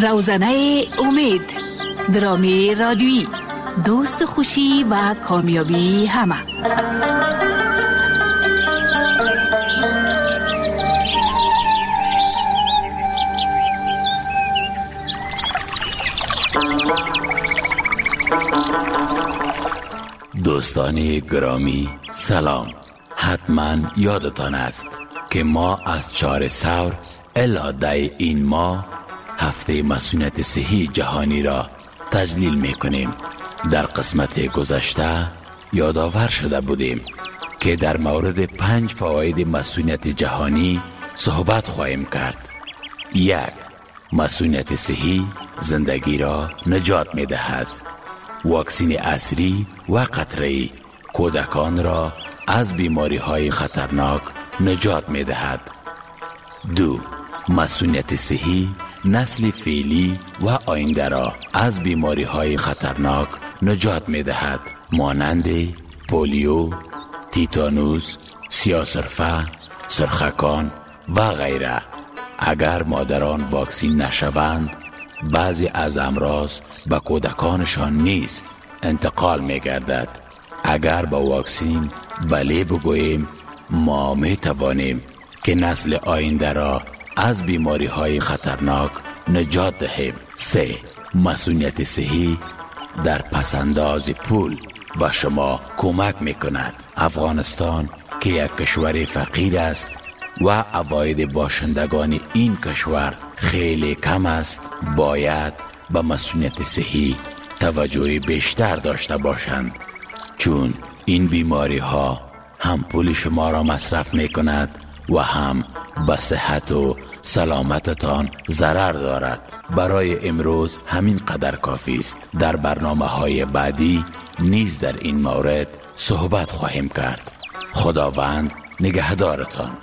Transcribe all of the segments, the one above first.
روزنه امید، درامی رادیویی، دوست خوشی و کامیابی همه. دوستان گرامی سلام. حتما یادتان است که ما از 4 سور الی 10 این ماه هفته مسئولیت صحی جهانی را تجلیل می کنیم. در قسمت گذشته یادآور شده بودیم که در مورد 5 فواید مسئولیت جهانی صحبت خواهیم کرد. 1. مسئولیت صحی زندگی را نجات می دهد. واکسین عصری و قطره‌ای کودکان را از بیماری های خطرناک نجات می دهد. 2. مسئولیت صحی نسل فعلی و آینده را از بیماری های خطرناک نجات می دهد، مانند پولیو، تیتانوس، سیاه‌سرفه، سرخکان و غیره. اگر مادران واکسین نشوند، بعضی از امراض به کودکانشان نیز انتقال می گردد. اگر با واکسین بله بگوییم، ما می توانیم که نسل آینده را از بیماری های خطرناک نجات دهیم. 3. مسئولیت صحی در پسنداز پول به شما کمک می کند. افغانستان که یک کشور فقیر است و عواید باشندگان این کشور خیلی کم است، باید به مسئولیت صحی توجه بیشتر داشته باشند، چون این بیماری ها هم پول شما را مصرف می کند و هم به صحت و سلامتتان ضرر دارد. برای امروز همین قدر کافی است. در برنامه های بعدی نیز در این مورد صحبت خواهیم کرد. خداوند نگهدارتان.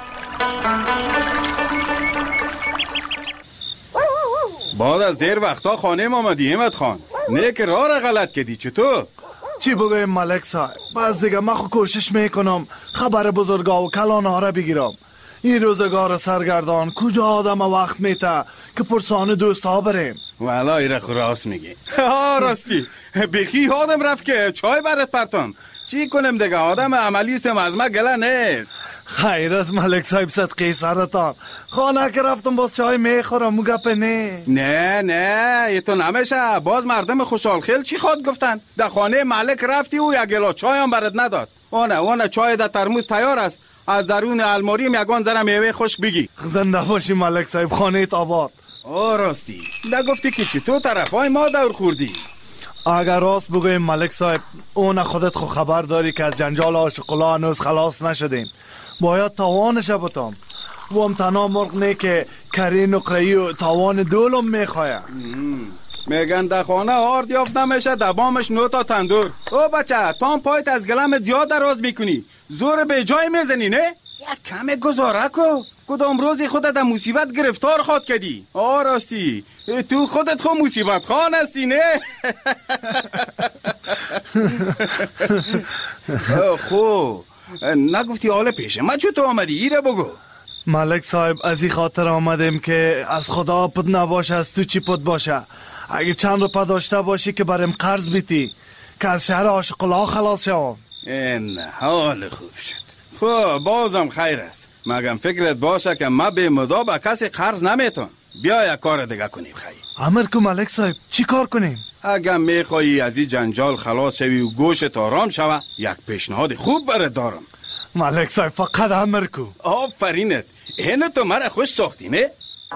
بعد از دیر وقتا خانه آمدی احمد خان. نه که راه را غلط کردی. چطور؟ چی بگویم ملک صاحب، باز دیگه من کوشش میکنم خبر بزرگا و کلانه را بگیرم. این روزگار سرگردان کجا آدم وقت میته که پرسان دوست ها بریم. والا ایره راست میگی. راستی بخی آدم رفت که چای برات پرتم. چی کنم دیگه، آدم عملی استم، از ما گله نیست. خیر از ملک صاحب، صدقه سرتان. خانه که رفتم باز چای میخورم و گپ نه ای تو نمیشه. باز مردم خوشحال خیل چی خواد گفتن؟ در خانه ملک رفتی و یک گلا چای هم برات نداد. اونه چای در ترموز تیار است. از درون الماریم یگان ذره میوه خشک بگی. زنده باشی ملک صاحب، خانه آباد. راستی نگفتی که چطور طرفای ما دور خوردی؟ اگر راست بگویم ملک صاحب، اون خودت خو خبر داری که از جنجال عاشق‌الله هنوز خلاص نشدیم. باید تاوانش بتام. و هم تنها مرغ نه که کری نقره‌ای و تاوان دولم میخواه. میگن در خانه آرد یافت نمیشه، دبامش نوتا تندور. او بچه، تو هم پایت از گلم زیاد دراز میکنی، زور به جای میزنی نه؟ یک کم گذاره کو. کدام روزی خودت در مصیبت گرفتار خواد کردی؟ راستی تو خودت خود مصیبت خان هستی نه؟ خو نگفتی حال پیش ما چطور آمدی؟ ایره بگو. ملک صاحب از این خاطر آمدیم که از خدا پد نباشه، از تو چی پد باشه. اگه چند روپا داشته باشی که بریم قرض بیتی که از شهر عاشق‌الله خلاص شوم. این حال خوب شد. خب بازم خیر است. مگم فکرت باشه که ما به مدا به کسی قرض نمیتون. بیا یک کار دیگه کنیم. خیر امر کو ملک صاحب، چی کار کنیم؟ اگر میخوایی از این جنجال خلاص شوی و گوشت آرام شوه، یک پیشنهاد خوب برات دارم. ملک صاحب فقط امر کو. آفرینت، اینو تو مرا خوش ساختی نه؟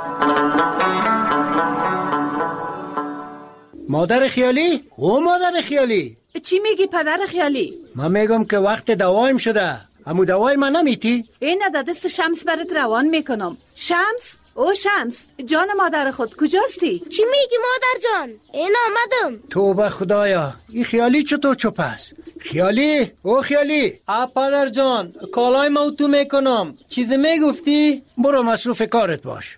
مادر خیالی؟ مادر خیالی چی میگی پدر خیالی؟ من میگم که وقت دوایم شده. همو دوای من نمیتی؟ این در دست شمس برات روان میکنم. شمس؟ او شمس، جان مادر خود کجاستی؟ چی میگی مادر جان؟ این آمدم. توبه خدایا، این خیالی چطور چپ است؟ خیالی؟ او خیالی؟ پدر جان، کالای ما تو میکنم. چیزی میگفتی؟ برو مصروف کارت باش.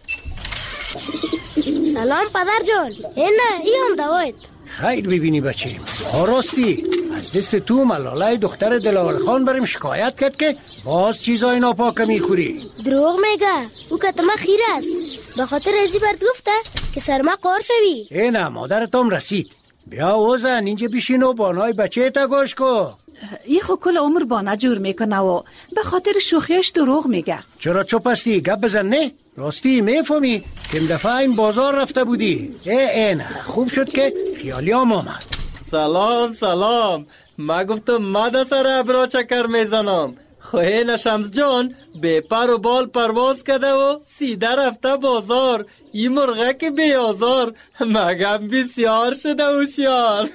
سلام پدر جان. این هم دوایت. خیر ببینی بچه، راستی از دست تو ملاله دختر دلاور خان بریم شکایت کرد که باز چیزای ناپاک میخوری. دروغ میگه، او کتما خیره است. به خاطر ازی برد گفته که سر ما قار شوی. اینا مادرتم رسید. بیا وزن اینجا بشین و بانای بچه تا گوش کو. ای خو کل عمر بانه جور میکنه و به خاطر شوخیش دروغ میگه. چرا چوب هستی؟ گپ بزن. نه راستی میفهمی که این دفعه این بازار رفته بودی. اینا خوب شد که خیالیام آمد. سلام ما گفتم ما در سر ابرا چکر میزنم. خوهین شمس جان به پر و بال پرواز کرده و سیده رفته بازار. این مرغه که بیازار مگم بسیار شده هوشیار.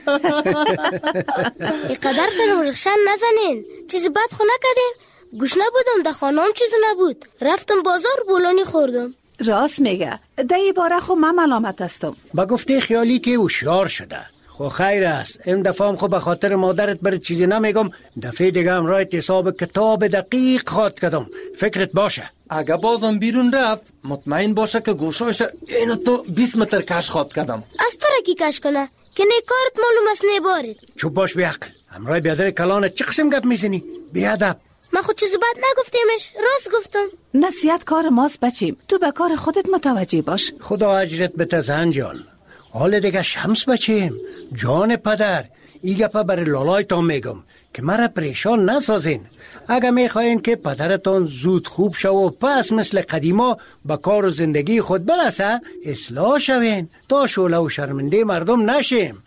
اینقدر سر مرغشن نزنین. چیزی بد خو نکردیم. گوش نبودم در خانم چیزی نبود. رفتم بازار بولانی خوردم. راست میگه. ده باره خو من ملامت هستم. با گفته خیالی که هوشیار شده. خو خیر است. این دفعه هم خو به خاطر مادرت برای چیزی نمیگم. دفعه دیگه هم رایت حساب کتاب دقیق خواد کردم. فکرت باشه. اگه بازم بیرون رفت مطمئن باشه که گوشاش اینو تو 20 متر کش خواد کردم. از تو را کی کش کنه که نه کارت معلوم است نه بارد. چوب باش بی عقل. همراه بیادر کلانت چه قسم گپ میزنی؟ بی ادب. من خود چیزی بد نگفتیمش. راست گفتم. نصیحت کار ماست بچیم. تو به کار خودت متوجه باش. خدا اجرت بده زن جان. حال دیگه شمس بچیم جان پدر ای گپا برای لالایتان میگم که مرا پریشان نسازین. اگه میخواین که پدرتان زود خوب شو و پس مثل قدیما به کار و زندگی خود برسه اصلاح شوین تا شوله و شرمنده مردم نشیم.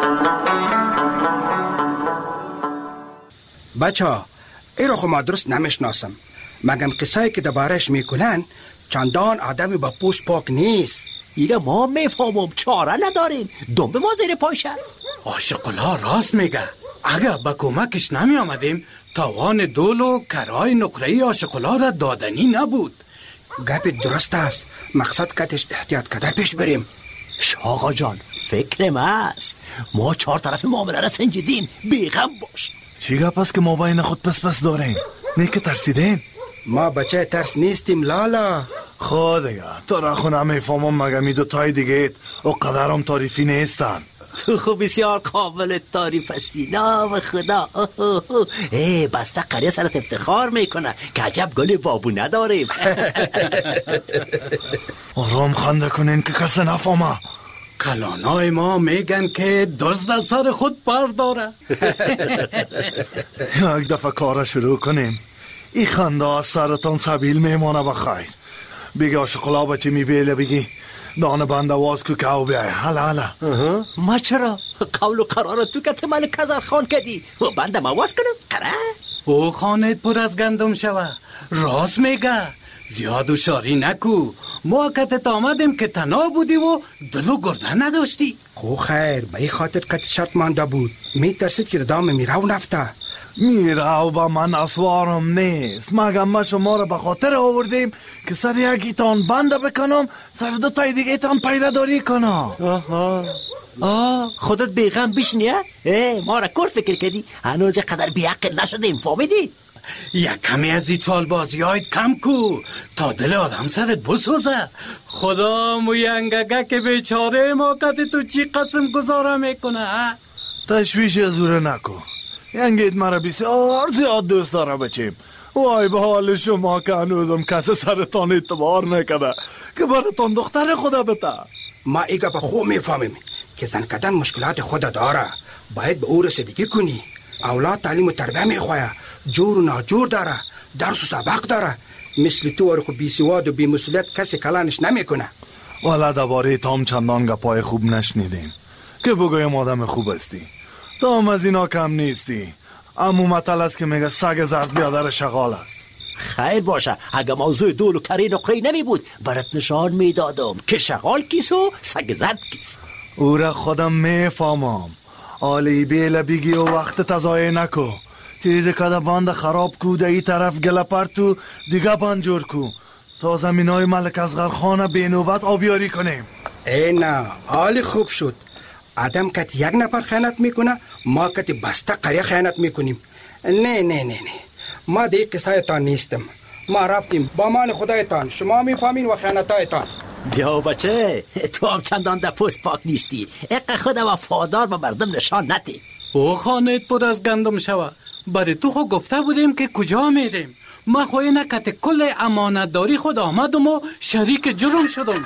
بچه ها ایرو خو ما درست نمیشناسم. مگم قصه که دربارش میکنن چندان آدمی با پوست پاک نیست. ایره ما میفهمم چاره نداریم. دنبه ما زیر پایش است. عاشق‌الله راست میگه. اگه با کمکش نمی آمدیم توان دول و کرای نقره‌ای عاشق‌الله را دادنی نبود. گپ درست است. مقصد کتش احتیاط کده پیش بریم. آقا جان فکر ما است. ما 4 طرف معامله را سنجیدیم. بیغم باش. چی گپ است که ما بین خود پس داریم؟ نه که ترسیدیم؟ ما بچه ترس نیستیم لالا. خود دیگه تو را خو نمیفهمم مگم ای دوتای دیگه او قدرم تعریفی نیستن. تو خوب بسیار قابل تعریف هستی. نام خدا. بسته قریه سرت افتخار میکنه که عجب گل بابو نداریم. آرام خنده کنین که کسی نفهمه. کلانای ما میگن که دزد از سر خود پر داره. یک دفعه کار شروع کنیم. ای خنده از سرتان سبیل میمانه بخیر. بگی عاشق‌الله بچه میبیله بگی دانه بند آواز کو که او بیای. حالا ما چرا قول و قرار تو که من کزر خان کردی و بندم آواز کنم قرار او خانت پر از گندم شوه. راست میگه. زیاد و شاری نکو. ما کتت آمدیم که تنها بودی و دل و گرده نداشتی. خو خیر به این خاطر کت شرط مانده بود. میترسید که دام میراو نفته. میراو با من اسوارم نیست. مگم ما شما را به خاطر آوردیم که سر یکیتان بنده بکنم سر دو تای دیگه تان پیدا داری کنم. خودت بیغم بشنیه. ما را کور فکر کردی. هنوز قدر بیعقل نشدیم. فهمیدی؟ یک کمی از این چالبازی هایت کم کو تا دل آدم سرت بسوزه. خدا موینگگه که بیچاره ما کسی تو چی قسم گذاره میکنه. تشویش ازوره نکو. ینگید مرا بسیار زیاد دوست داره بچیم. وای به حال شما که هنوزم کسی سرتان اعتبار نکده که براتان دختر خدا بته. ما ایگا به خوب میفهمیم که زن کدن مشکلات خدا داره. باید به او رسیدگی کنی. اولاد تعلیم و تربیه میخواه. جور و ناجور داره. درس و سبق داره. مثل تو ورخو بی سواد و بی مسئولیت کسی کلانش نمیکنه. والا درباره تام چندان گپای خوب نشنیدیم که بگویم آدم خوب هستی. تام از اینا کم نیستی. امو مطل است که میگه سگ زرد بیادر شغال است. خیر باشه. اگه موضوع دول و کری نقری نمی بود برات نشان میدادم که شغال کیس و سگ زرد کیس. او را خودم میفهمم. آلی بیله بگی و وقت تضایع نکو. تیزی کده باند خراب کو ده ای طرف گله پرتو دیگه باند جور کو تا زمین های ملک اصغر خانه بی نوبت آبیاری کنیم. نه حالی خوب شد. آدم کت یک نفر خیانت میکنه ما کت بسته قریه خیانت میکنیم. نه ما دیگه قصه تان نیستم. ما رفتیم با مان خدایتان. شما میفهمین و خیانتایتان. بیا بچه تو هم چندان در پوست پاک نیستی. اقا خود وفادار و مردم نشان نتی. او خانت پر از گندم شوه. برای تو خود گفته بودیم که کجا میریم. ما خواه نکت کل امانتداری خود آمدم و شریک جرم شدم.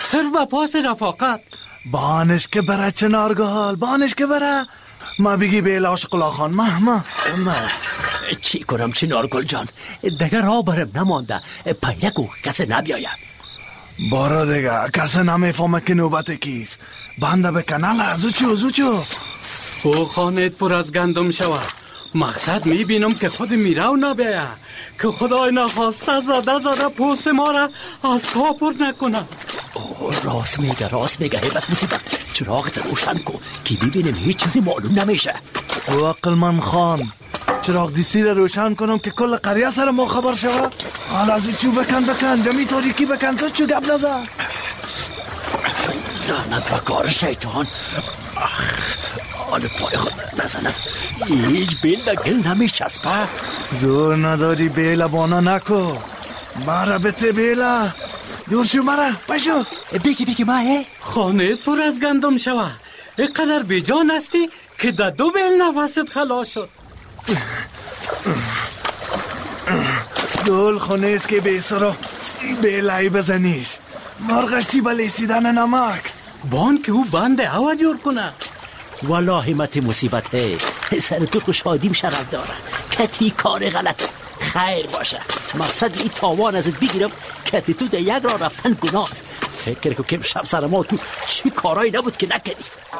صرف به پاس رفاقت. بانش که بره چنارگال، بانش که بره. ما بگی بیل عاشق خان. ما چی کنم چنارگل جان؟ دیگه راه برم نمانده. پیدا کو کسی نبیاید. بارا دیگه کسی نمیفهمه که نوبت کیست. بنده بکناله. زوچو او خانت پر از گندم شود. مقصد میبینم که خود میراو نبیه، که خدای نخواسته زده پوست ما را از پا پر نکنه. راست میگه هیبت مصیبت. چراغت روشن کن که ببینیم هیچ چیزی معلوم نمیشه. او عقلمند خان، چراغ دیسی را روشن کنم که کل قریه سر ما خبر شود. حالا از چو بکن جمی تاریکی بکن. تو چو گب نزد. لعنت و کار شیطان. حال پای خود نزنم. هیچ بیل گل نمیچسبه. زور نداری بیل بانا نکو. مرا بته بیلا. دور شو مرا پشو. بگی ماه خانه پر از گندم شوه. اینقدر بیجان هستی که در 2 بیل نفست خلاص شد. دول خونه است که بیسرا بیلایی بزنیش. مرغ چی بلیسیدن نمک. بان که او بنده هوا جور کنه. والله مت مصیبت ہے. سر تو خوشحادیم شرف داره. کتی کار غلط خیر باشه. مقصد این تاوان ازت بگیرم که تو در یک راه رفتن گناه است. فکر که کم شب سر ما تو چی کارایی نبود که نکردی.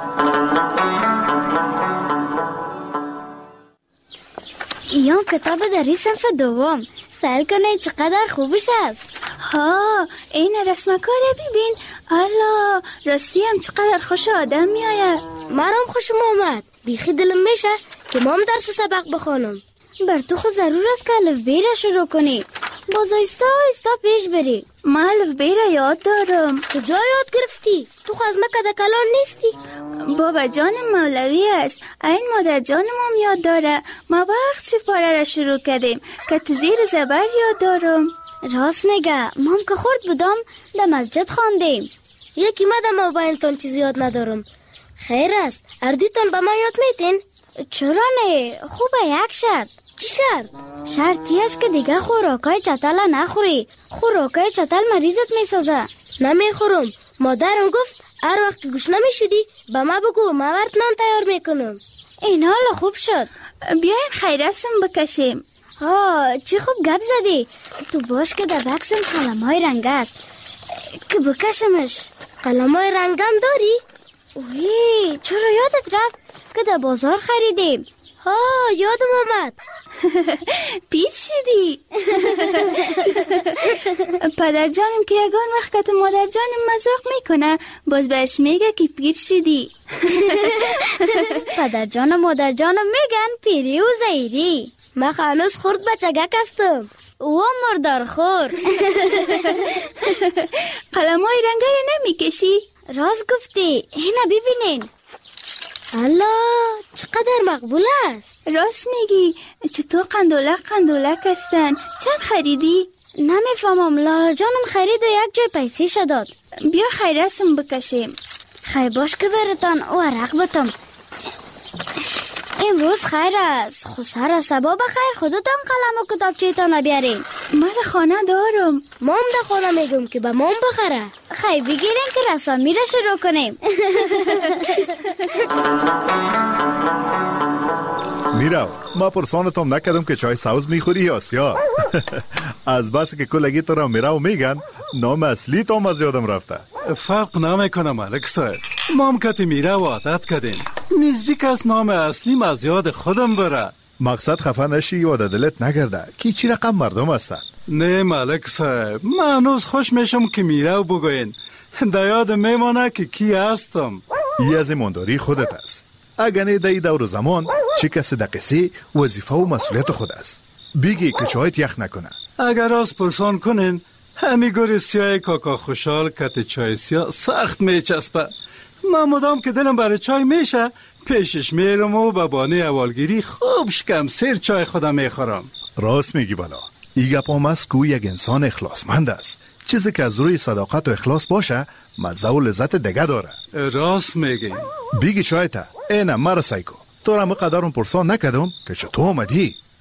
ایام کتاب داری صنف دوم. سعی کنه چقدر خوبش است. ها این رسمکاره ببین. الله راستی هم چقدر خوش آدم میآید. مرام خوشم آمد. بیخی دلم میشه که مام درس و سبق بخونم. بر تو خود ضرور است که الف بی را شروع کنی. باز ایستا پیش بری. ما الف بی را یاد دارم. کجا یاد گرفتی؟ تو خود از مکه کلان نیستی؟ بابا جانم مولوی است. این مادر جانم هم یاد داره. ما وقت سپاره را شروع کردیم که تزیر زبر یاد دارم. راست میگه. مام که خورد بودم در مسجد خواندیم. یکی ما در موبایلتون چیزی یاد ندارم. خیر است اردیتون به ما یاد میتین؟ چرا نه؟ خوبه یک شرط. چی شرط؟ شرطی است که دیگه خوراکای چتل نخوری. خوراکای چتل مریضت میسازه. نمیخورم. مادرم گفت هر وقت که گوش نمیشدی به ما بگو، ما برات نان تیار میکنم. این حالا خوب شد. بیاین خیرستم بکشیم. چی خوب گپ زدی. تو باش که در بکسم قلم‌های رنگ است که بکشمش. قلم‌های رنگم داری؟ اوه چرا یادت رفت که در بازار خریدیم. یادم آمد. پیر شدی. پدر جانم که یگان وقت که مادر جانم مذاق میکنه باز برش میگه که پیر شدی. پدر جان و مادر جانم میگن پیری و زیری. من هنوز خورد بچگک هستم. او مردار خور. قلم‌های رنگی نمیکشی؟ راست گفتی. اینا ببینین. الله چقدر مقبول است. راست میگی. چطور قندولک هستن؟ چند خریدی؟ نمیفهمم. لالا جانم خرید و یک جای پیسیش داد. بیا خیرستم بکشیم. خیر باش که برتان او عرق بتم. امروز خیر است. خسر سبا بخیر. خودتان قلم و کتابچه تان بیارین. من خانه دارم. مام در خانه میگم که به مام بخره. خیر بگیرین که رسامی را شروع کنیم. میرو ما پرسانتم نکردم که چای سبز میخوری یا سیاه. از بس که کلگی تو را میرو میگن نام اصلی تو از یادم رفته. فرق نمیکنه ملک صاحب. ما هم کتی میرو عادت کردیم. نزدیک از نام اصلیم از یاد خودم بره. مقصد خفه نشی و دلت نگرده که چی رقم مردم هستن. نه ملک صاحب من هنوز خوش میشم که میرو بگوین. در یاد میمانه که کی هستم. ای از ایمانداری خودت است. اگر نه در دور زمان چه کسی در قصه وظیفه و مسئولیت خود است. بگی که چایت یخ نکنه. اگر از پرسان کنین همی گوری سیاه کاکا خوشحال کت چای سیاه سخت میچسبه. من مدام که دلم برای چای میشه پیشش میرم و به بانه اولگیری خوب شکم سیر چای خودم میخورم. راست میگی بالا. ای گپام است که یک انسان اخلاصمند است. چیزی که از روی صداقت و اخلاص باشه مزه و لذت دیگه داره. راست میگی. بگی چایتا اینم مرا سایکو. تو را مقدرم پرسان نکردم که چطور آمدی.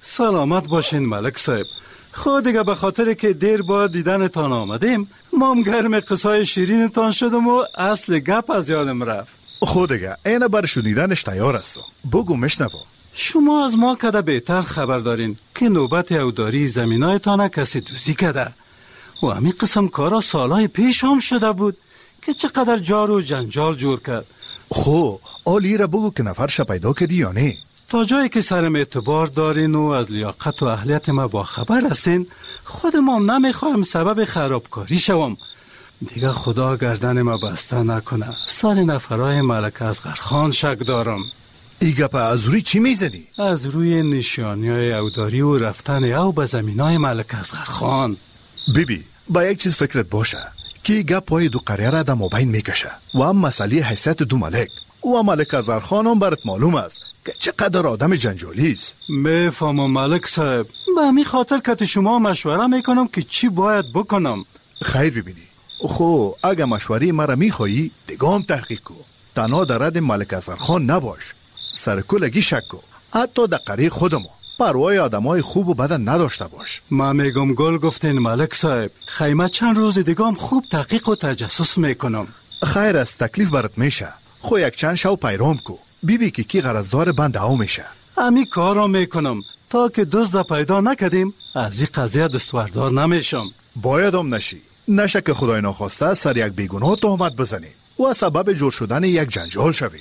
سلامت باشین ملک صاحب. خود دیگه به خاطر که دیر با دیدنتان آمدیم مام گرم قصای شیرینتان شدم و اصل گپ از یادم رفت. خود دیگه اینه بر شنیدنش تیار هستم. بگو مشنوم. شما از ما کده بهتر خبر دارین که نوبت اوداری زمینایتان کسی دوزی کده و همین قسم کارا سالهای پیش هم شده بود که چقدر جار و جنجال جور کرد. خو آلی را بگو که نفرش پیدا کردی یا نه؟ تا جایی که سرم اعتبار دارین و از لیاقت و اهلیت ما با خبر هستین، خود ما نمیخوایم سبب خرابکاری شوم. دیگه خدا گردن ما بسته نکنه. سر نفرای ملک اصغرخان شک دارم. ایگه پا از روی چی میزنی؟ از روی نشانی های اوداری و رفتن او به زمینای ملک اصغرخان. بیبی با یک چیز فکرت باشه که گپ پای دو قریه را در مابین میکشه و هم مسئله حیثیت دو ملک و ملک اصغرخان هم برات معلوم است که چقدر آدم جنجالی است. میفهمم ملک صاحب. به همین خاطر که شما مشوره میکنم که چی باید بکنم. خیر ببینی. خو اگه مشوره مرا میخوایی دیگه هم تحقیق کو. تنها در رد ملک اصغرخان نباش. سرکلگی شک کو. حتی در قریه خودمو پروای آدمای خوب و بدن نداشته باش. ما میگم گل گفتین ملک صاحب. خیمه چند روز دیگه هم خوب تحقیق و تجسس میکنم. خیر است تکلیف برات میشه. خو یک چند شو پیرام کو. بیبی که کی غرضدار بند او میشه. امی کارو میکنم تا که دزد پیدا نکردیم از این قضیه دستوردار نمیشم. باید هم نشه که خدای ناخواسته سر یک بیگناه تهمت بزنی و سبب جور شدن یک جنجال شوی.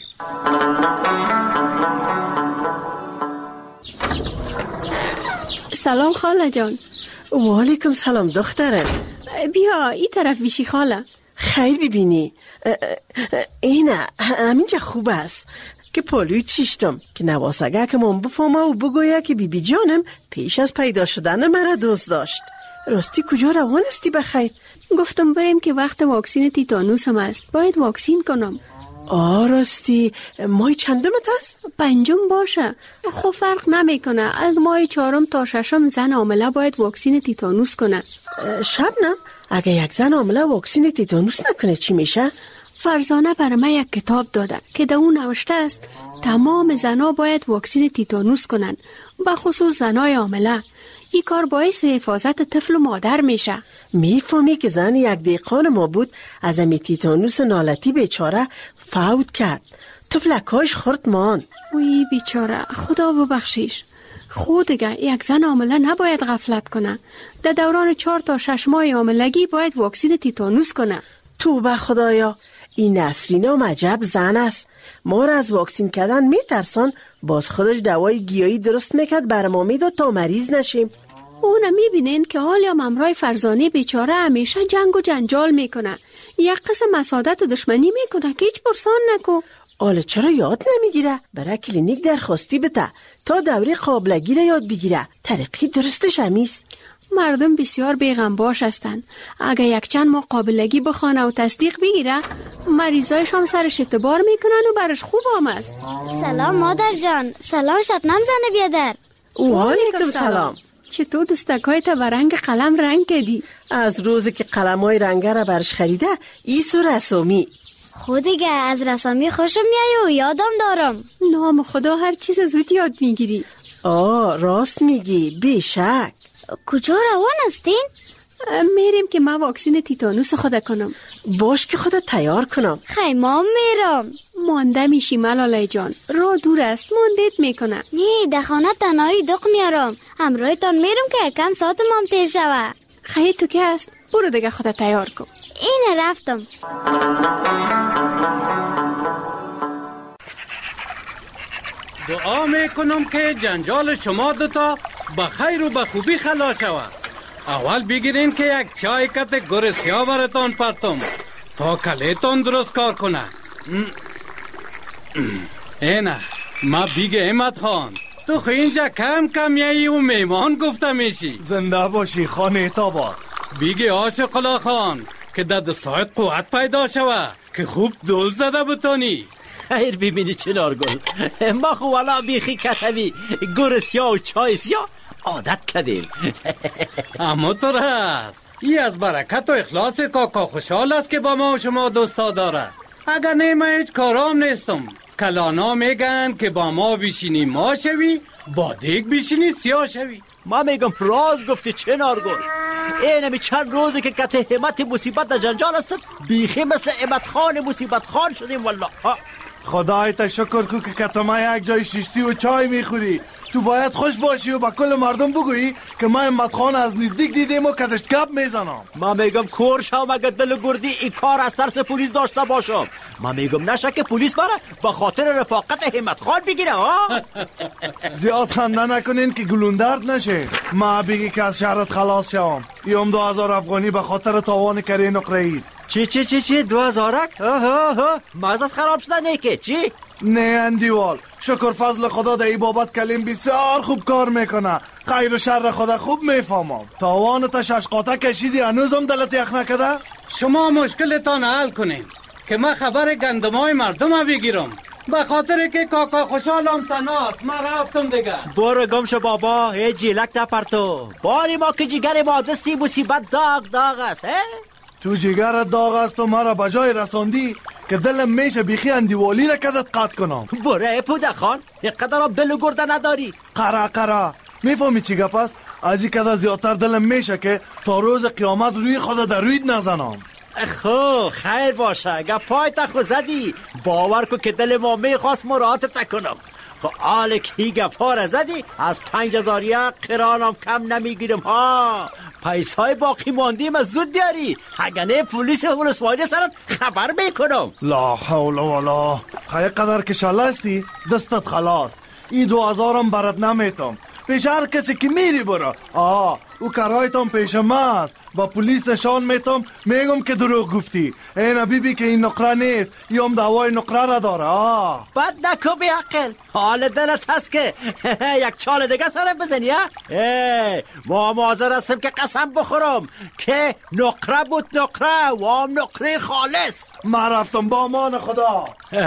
سلام خاله جان. و علیکم سلام دخترم. بیا این طرف بیشی خاله. خیر ببینی. اینه همینجا خوب است که پالوی چیشتم که نواسگه که من بفهمه و بگویه که بیبی جانم پیش از پیدا شدن مرا دوست داشت. راستی کجا روان استی بخیر؟ گفتم بریم که وقت واکسین تیتانوسم است. باید واکسین کنم. راستی ماه چندمت است؟ 5 باشه. خب فرق نمیکنه. از ماه 4 تا 6 زن حامله باید واکسین تیتانوس کنه. شبنم اگه یک زن حامله واکسین تیتانوس نکنه چی میشه؟ فرزانه برای من یک کتاب داده که در اون نوشته است تمام زنها باید واکسین تیتانوس کنن، به خصوص زنای حامله. این کار باعث حفاظت طفل و مادر میشه. میفهمی که زن یک دیقان ما بود از امی تیتانوس نالتی بیچاره فوت کرد. طفلکایش خورد مان. وی بیچاره، خدا ببخشیش. خود دیگه یک زن حامله نباید غفلت کنه. در دوران 4 تا 6 ماه حاملگی باید واکسین تیتانوس کنه. تو به خدایا، این نسرین هم عجب زن است. ما را از واکسین کردن میترسان، باز خودش دوای گیاهی درست میکرد بر ما میداد تا مریض نشیم. اونه میبینین که حال یا ممرای فرزانه بیچاره همیشه جنگ و جنجال میکنه. یک قسم مسادت و دشمنی میکنه که هیچ پرسان نکو. حالا چرا یاد نمیگیره؟ برای کلینیک درخواستی بده تا دوره قابلگی را یاد بگیره. طریقی درستش همیست. مردم بسیار بیغمباش هستن. اگه یک چند ماه قابلگی بخوانه و تصدیق بگیره، مریضایش هم سرش اعتبار میکنن و برش خوب هم است. سلام مادر جان. سلام شبنم زن بیادر. و علیکم سلام. چطور دستکایت و رنگ قلم رنگ کردی؟ از روزی که قلمای رنگه را برش خریده ایسو رسومی. خود دیگه از رسامی خوشم میای و یادم دارم. نام خدا هر چیز زود یاد میگیری. راست میگی، بیشک. کجا روان هستین؟ میریم که من واکسین تیتانوس خود کنم. باش که خودت تیار کنم. خیمام میرم. مانده میشی ملاله جان، راه دور است، ماندید میکنه. نه در خانه تنهایی دق میارم. همراهتان میرم که یکم ساعت مام تیر شوه. خیلی تو که است، برو دیگه خودت تیار کن. اینه رفتم. دعا میکنم که جنجال شما دوتا به خیر و به خوبی خلاص شود. اول بگیرین که یک چای کت گر سیاه براتان پرتم تا کلیتان درست کار کنه. اینه ما بیگ احمد خان، تو خو اینجا کم کم یایی و میمان گفته میشی. زنده باشی خانه تابا. بیگ عاشق الله خان که در دستایت قوت پیدا شوه که خوب دل زده بتانی. خیر ببینی چنار گل، ما خو والا بیخی کتبی گر سیاه و چای سیاه عادت کردیم. اما تو راست ای از برکت و اخلاص کاکا خوشحال است که با ما و شما دوستا داره. اگر نه من هیچ کارام نیستم کلانا میگن که با ما بشینی ما شوی، با دیگ بشینی سیاه شوی. ما میگم راز گفتی چنارگل. اینمی چند روزه که کت همت مصیبت در جنجال هستم، بیخی مثل امت خان مصیبت خان شدیم والله. خدایت شکر کو که کتما یک جای شیشتی و چای میخوری. تو باید خوش باشی و با کل مردم بگویی که ما امت خان از نزدیک دیدیم و کتش کپ میزنم. ما میگم کور شو مگه دل گردی ای کار از ترس پلیس داشته باشم. ما میگم نشه که پلیس برا با خاطر رفاقت همت خان بگیره ها. زیاد خنده نکنین که گلوندرد نشه. ما بگی که از شهرت خلاص شوم. یم 2000 افغانی به خاطر تاوان کره نقره‌ای. چی 2000؟ مغزت خراب شده نیکه چی؟ نه اندیوال، شکر فضل خدا در ای بابت کلیم بسیار خوب کار میکنه. خیر و شر خدا خوب میفهمم. تاوان تا ششقاته کشیدی هنوزم دلت یخ نکده؟ شما مشکلتان حل کنین که من خبر گندمای مردم بگیرم. به خاطر که کاکا خوشحالم تناست. من رفتم دیگه. برو گم شو بابا. هی جیلک نپرتو. باری ما که جگر ما دستی مصیبت داغ است. تو جگرت داغ است و مرا بجای رساندی که دلم میشه بیخی اندیوالی را کدت قطع کنم. بره پوده خان، اینقدرم دل و گرده نداری. قرا میفهمی چی گپ است؟ از این کده زیادتر دلم میشه که تا روز قیامت روی خود در روید نزنم. خو خیر باشه، گپای تا خو زدی. باور کو که دل ما میخواست مراد تکنم. خو آل کی گپا را زدی از 5000 یک قرانم کم نمیگیرم ها. پیسای باقی ماندیم از زود بیاری، اگه پلیس ولسوالی سرت خبر میکنم. لا حول ولا. خیلی قدر که شلستی دستت خلاص. این 2000 هم برات نمیتم. پیش هر کسی که میری برو. او کرایتم پیش ما است. با پلیس نشان میتم میگم که دروغ گفتی. این بیبی که این نقره نیست، یم دعوای نقره را داره. بد نکو بی عقل. حال دلت هست که یک چال دیگه سرم بزنی ها؟ ما حاضر هستم که قسم بخورم که نقره بود نقره و هم نقره خالص. من رفتم با امان خدا.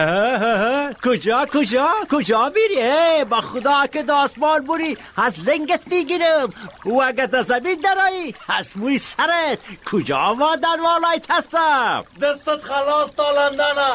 کجا میری؟ با خدا که داستمان بوری از لنگت میگیرم و اگه تا زمین درایی از موی سرت کجا ما در والایت هستم. دستت خلاص تا لندنه.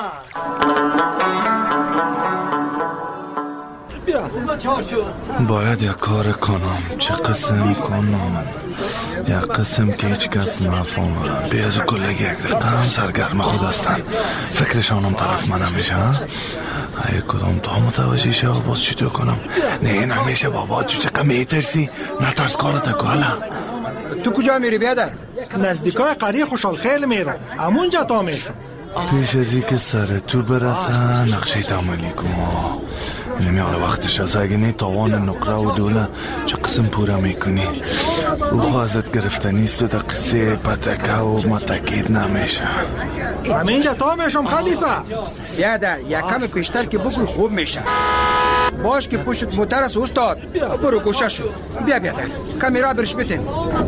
باید یک کار کنم. چه قسم کنم؟ یک قسم که هیچ کس نفهمه. بیاز و کلگی یک رقم سرگرم خود هستن. فکرشانم طرف من نمیشه. ای کدام تا متوجه شه باز چی تو کنم؟ نه نمیشه بابا. تو چقدر میترسی؟ نترس کارت کو حالا. تو کجا میری بیادر؟ نزدیکای قریه خوشحال خیل میرم. همونجا تا میشم. پیش از این که سر تو برسن نقشه تعملی کن. نمیاله وقتش از اگه نی تاوان نقره و دوله چه قسم پورا میکنی. او خوازت گرفتنیست و در قصه پتکه و متکید نمیشه. همینجا تا میشم خلیفه. بیادر یک کم پیشتر که بگوی خوب میشه. باش که پشت موتر است استاد. برو گوشه شو. بیا بیادر کمی را برش بتین.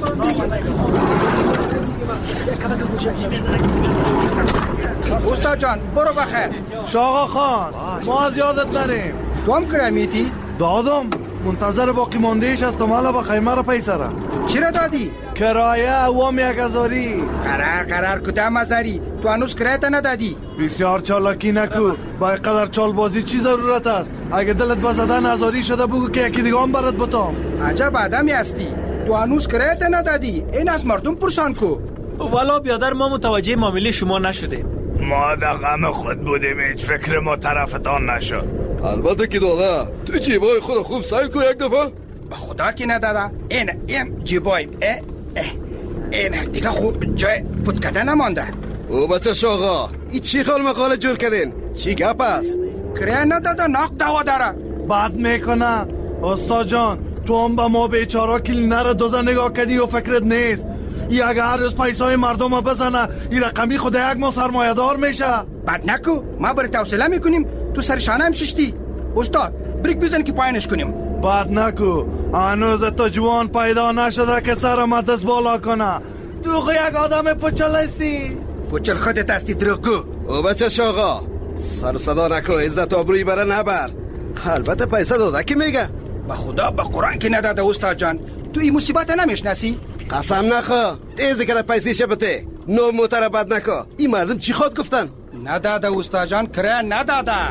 استاد جان برو بخیر. شاقا خان ما از یادت نریم. تو هم کرمیتی؟ دادم. منتظر باقی ماندهش هستم. حالا با خیمه را پیسه را. چی را دادی؟ کرایه وام 1000. قرار کدام هزاری؟ تو هنوز کرایه ندادی؟ بسیار چالاکی نکو. با قدر چال بازی چی ضرورت است؟ اگه دلت بزدن 1000 شده بگو که یکی دیگه هم برات بتام. عجب آدمی هستی. تو هنوز کرایه ندادی. این از مردم پرسان کو. والا بیادر ما متوجه معامله شما نشده. ما در غم خود بودیم. هیچ فکر ما طرفتان نشد. البته که داده. تو جیبای خود خوب سایل کو یک دفعه. با خدا که نداده. این جیبای این دیگه خوب جای پود کده نمانده. او بچه شاغا ای چی خال مقاله جور کردین؟ چی گپ است؟ کرایه نداده ناق دوا داره. بد میکنه. استاد جان تو هم با ما بیچارا کلینه را دوزه نگاه کردی و فکرت نیست. ای اگه هر روز پیسای مردم بزنه ای رقمی خود یک ما سرمایه دار میشه. بد نکو. ما برای توصله میکنیم تو سرشانه هم ششتی. استاد بریک بزن که پایینش کنیم. بد نکو. هنوز تو جوان پیدا نشده که سرم دست بالا کنه. تو یک آدم پچل هستی. پچل خودت هستی دروغگو. او بچه شاغا سر و صدا نکو. عزت آبروی بره نبر. البته پیسه داده کی میگه؟ با خدا با قرآن که نداده استاد جان. تو این مصیبت نمیشناسی؟ قسم نخوا. ایزی که پیسه شبته نو موتر بد نکو. این مردم چی خود گفتن؟ نداده استاد جان. کرایه نداده.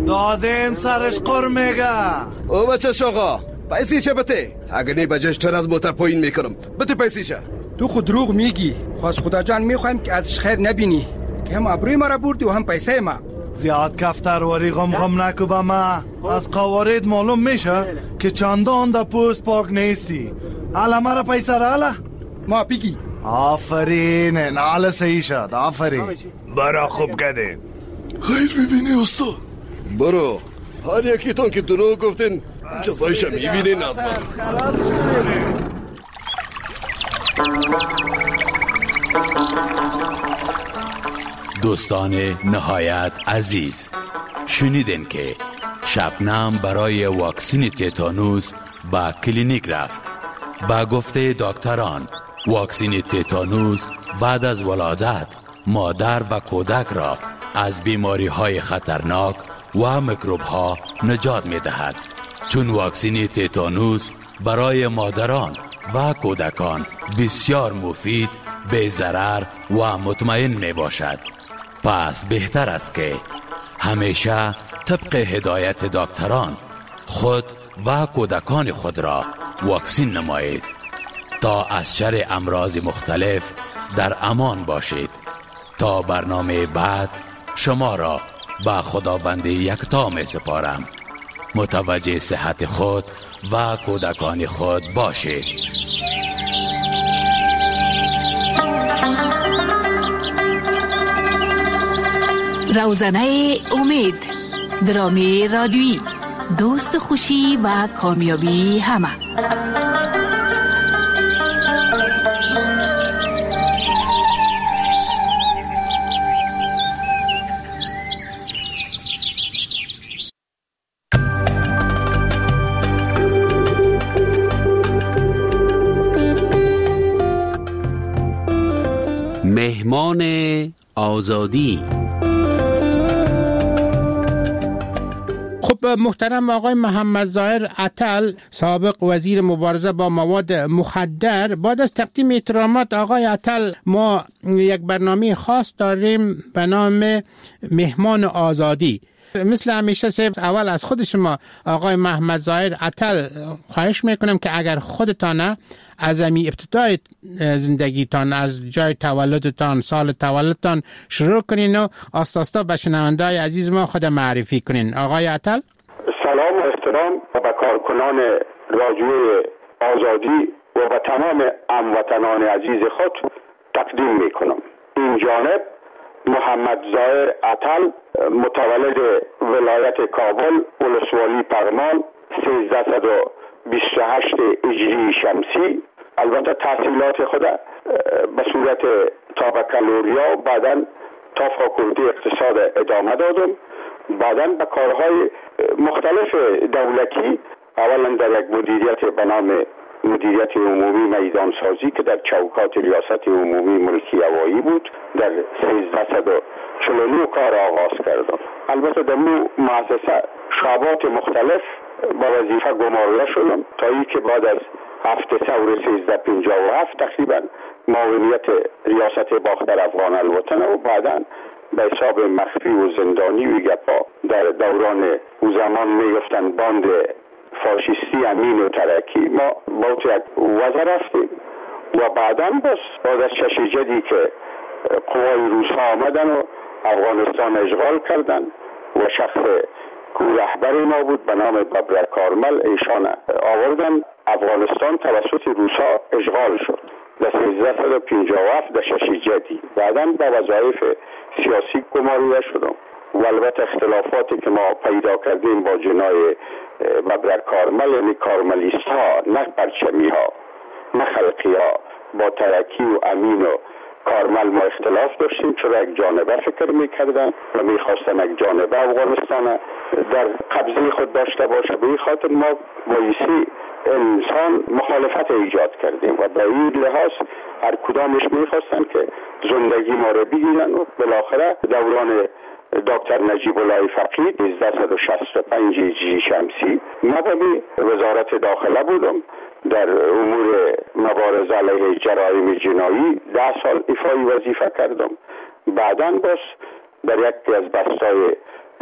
دادیم سرش قر میگه. او بچه شاقا پیسیشه بته، اگر نی بجاش تر از موتر پایین میکنم. بته پیسیشه. تو خود دروغ میگی. خواست خدا جان میخوایم که ازش خیر نبینی، که هم ابروی مرا بردی و هم پیسه ما. زیاد کفتر وری غم نکو با ما. از قوارید معلوم میشه که چندان در پوست پاک نیستی. حالا مرا پیسه را حالا ما بگی. آفرین، نال صحیح شد. آفرین، برا خوب کده. خیر ببینی استاد. برو، هر یکیتون که دروغ گفتین جزایش میبینین. خلاصش کنیم. دوستان نهایت عزیز، شنیدین که شبنم برای واکسین تتانوس با کلینیک رفت. با گفته دکتران واکسین تتانوس بعد از ولادت مادر و کودک را از بیماری های خطرناک و میکروب ها نجات می دهد. چون واکسین تتانوس برای مادران و کودکان بسیار مفید، بی ضرر و مطمئن می باشد. پس بهتر است که همیشه طبق هدایت دکتران خود و کودکان خود را واکسین نمایید تا از شر امراض مختلف در امان باشید. تا برنامه بعد شما را به خداوند یکتا می سپارم. متوجه صحت خود و کودکان خود باشید. روزنه امید، درامی رادیویی، دوست خوشی و کامیابی همه. مهمان آزادی. خب محترم آقای محمد ظاهر عطل، سابق وزیر مبارزه با مواد مخدر، بعد از تقدیم احترامات آقای عطل، ما یک برنامه خاص داریم به نام مهمان آزادی. مثل همیشه اول از خود شما آقای محمد ظاهر عطل خواهش میکنم که اگر خودتان از ابتدای زندگیتان، از جای تولدتان، سال تولدتان شروع کنین و آستاستا به شنونده‌های عزیز ما خود معرفی کنین. آقای عطل. سلام و احترام به کارکنان رادیو آزادی و به تمام هموطنان عزیز خود تقدیم میکنم. این جانب محمد ظاهر عطل، متولد ولایت کابل، ولسوالی پغمان، 1328 هجری شمسی. البته تحصیلات خود به صورت تا بکالوریا، بعداً تا فاکولته اقتصاد ادامه دادم. بعداً به کارهای مختلف دولتی، اولا در یک مدیریت به نام مدیریت عمومی میدانسازی که در چوکات ریاست عمومی ملکی هوایی بود، در 1349 کار آغاز کردم. البته در مو مؤسسه شعبات مختلف با وظیفه گمارده شدم تا ای که بعد از هفته ثور 1357 تقریبا معاونیت ریاست باختر افغان الوطن و بعدا به حساب مخفی و زندانی و گپا در دوران او زمان میگفتن باند فاشیستی امین و ترکی، ما با یک وزه رفتیم و بعدا بس بعد از چش جدی که قوای روس ها آمدن و افغانستان اشغال کردن و شخص رهبر ما بود به نام ببرک کارمل، ایشان آوردن افغانستان توسط روس ها اشغال شد در 1357 در شش جدی. بعدا به وظایف سیاسی گماریده شدم و البته اختلافاتی که ما پیدا کردیم با جنای ببرک کارمل، یعنی کارملیست ها، نه پرچمی ها، نه خلقی ها، با ترکی و امین و کارمل ما اختلاف داشتیم، چرا یک جانبه فکر میکردن و میخواستن یک جانبه افغانستان در قبضه خود داشته باشه. به این خاطر ما بایستی انسان مخالفت ایجاد کردیم و به این لحاظ هر کدامش میخواستن که زندگی ما رو بگیرن و بالاخره دوران دکتر نجیب الله فقید 1365 هجری شمسی ما به وزارت داخله بودم، در امور مبارزه علیه جرایم جنایی 10 سال ایفای وظیفه کردم. بعداً باز در یکی از بستای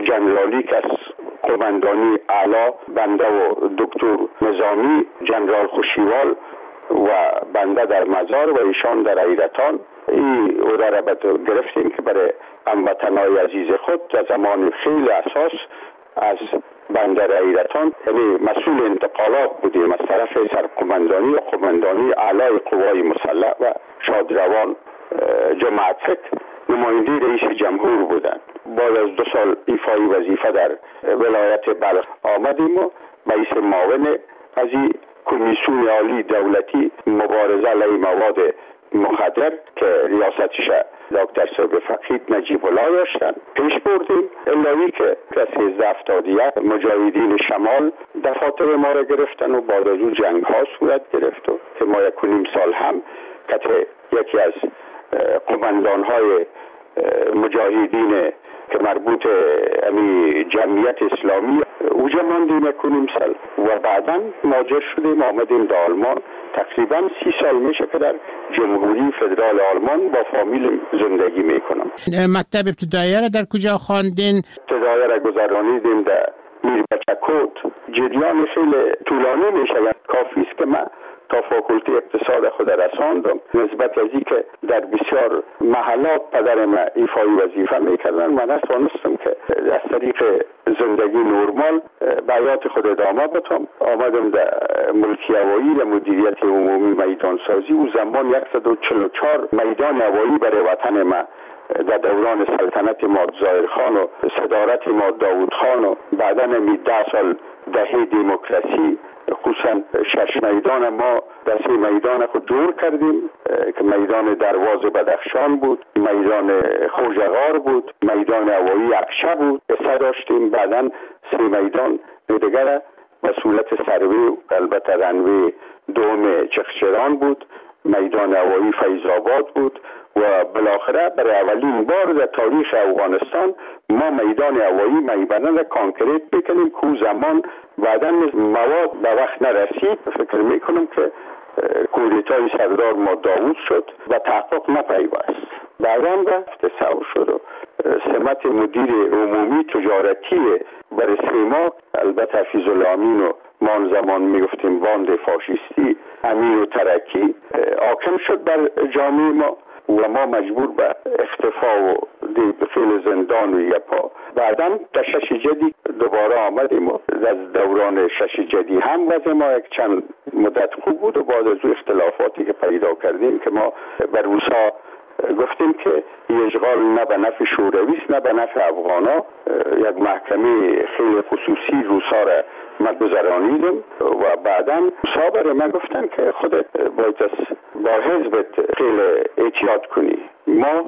جنرالی که از قماندانی اعلی بنده و دکتر نظامی، جنرال خوشیوال و بنده در مزار و ایشان در ایرتان این عهده را گرفتیم که برای هموطنان عزیز خود در زمان خیلی اساس از بندر ایرتان یعنی مسئول انتقالات بودیم از طرف سرقماندانی و قماندانی اعلی قوای مسلح و شادروان جماعت فکر نماینده رئیس جمهور بودند. بعد از 2 سال ایفای وظیفه در ولایت بلخ آمدیم و رئیس معاون از این کمیسیون عالی دولتی مبارزه علیه مواد مخدر که ریاستش دکتر صاحب فقید نجیب الله داشتن پیش بردیم، الهی که 1371 مجاهدین شمال دفاتر ما را گرفتن و بعد از اون جنگ ها صورت گرفت و که ما 1.5 سال هم که یکی از قماندان های مجاهدین که مربوط امی جمعیت اسلامی اوجا ماندیم 1.5 سال و بعدا مهاجر شدیم آمدیم در آلمان. تقریبا 30 سال میشه که در جمهوری فدرال آلمان با فامیل زندگی میکنم. مکتب ابتدایی را در کجا خواندین؟ ابتدایی را گذراندیم در میربچکوت. جریان خیلی طولانی میشه، کافی است که من تا فاکولته اقتصاد خود رساندم. نسبت از این که در بسیار محلات پدر من ایفای وظیفه میکردن، من نتوانستم که از طریق زندگی نرمال به حیات خود ادامه بدم. آمدم در ملکی هوایی در مدیریت عمومی میدان سازی. او زمان 144 میدان هوایی برای وطن من در دوران سلطنت ماد ظاهر خان و صدارت ماد داود خان و بعدا 10 سال دهه دموکراسی خصوصا 6 میدان ما در 3 میدان خود دور کردیم که میدان دروازه بدخشان بود، میدان خوجغار بود، میدان هوایی اقشه بود سه داشتیم. بعدا 3 میدان دیگر مسئولیت سروی و البته رنوی دوم چخچران بود، میدان هوایی فیض‌آباد بود و بالاخره برای اولین بار در تاریخ افغانستان ما میدان هوایی میبنه را کانکریت بکنیم که زمان بعدا مواد به وقت نرسید. فکر میکنم که کودتای سردار ما داوود شد و تحقق نپیوست. بعدا رفت سو شد و سمت مدیر عمومی تجارتی برای 3 ماه البته حفیظ الامین و ما آن زمان میگفتیم باند فاشیستی امین و ترکی حاکم شد بر جامعه ما و ما مجبور به اختفا و خیلی زندان و یپا. بعدا در 6 جدی دوباره آمدیم و از دوران 6 جدی هم وضع ما یک چند مدت خوب بود و بعد از اختلافاتی که پیدا کردیم که ما بر روسا گفتیم که اشغال نه به نفع شورویست نه به نفع افغانا. یک محکمه خیلی خصوصی روسا را من گذرانیدم و بعدا روسا برای من گفتن که خودت باید با حزبت خیلی احتیاط کنی. ما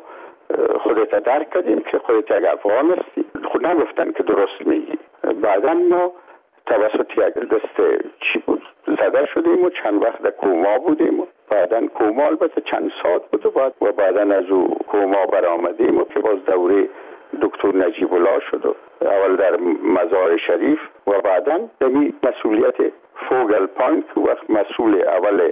خودت درک کردیم که خودت یک افغان هستی. خود نگفتن که درست میگی. بعدا ما توسط یک دست چی بود زده شدیم و چند وقت در کوما بودیم و بعدا کوما البته چند ساعت بود و بعدا از او کوما برآمدیم و که باز دوره دکتر نجیب الله شد و اول در مزار شریف و بعدا امی مسئولیت فوگل پانک وقت مسئول اول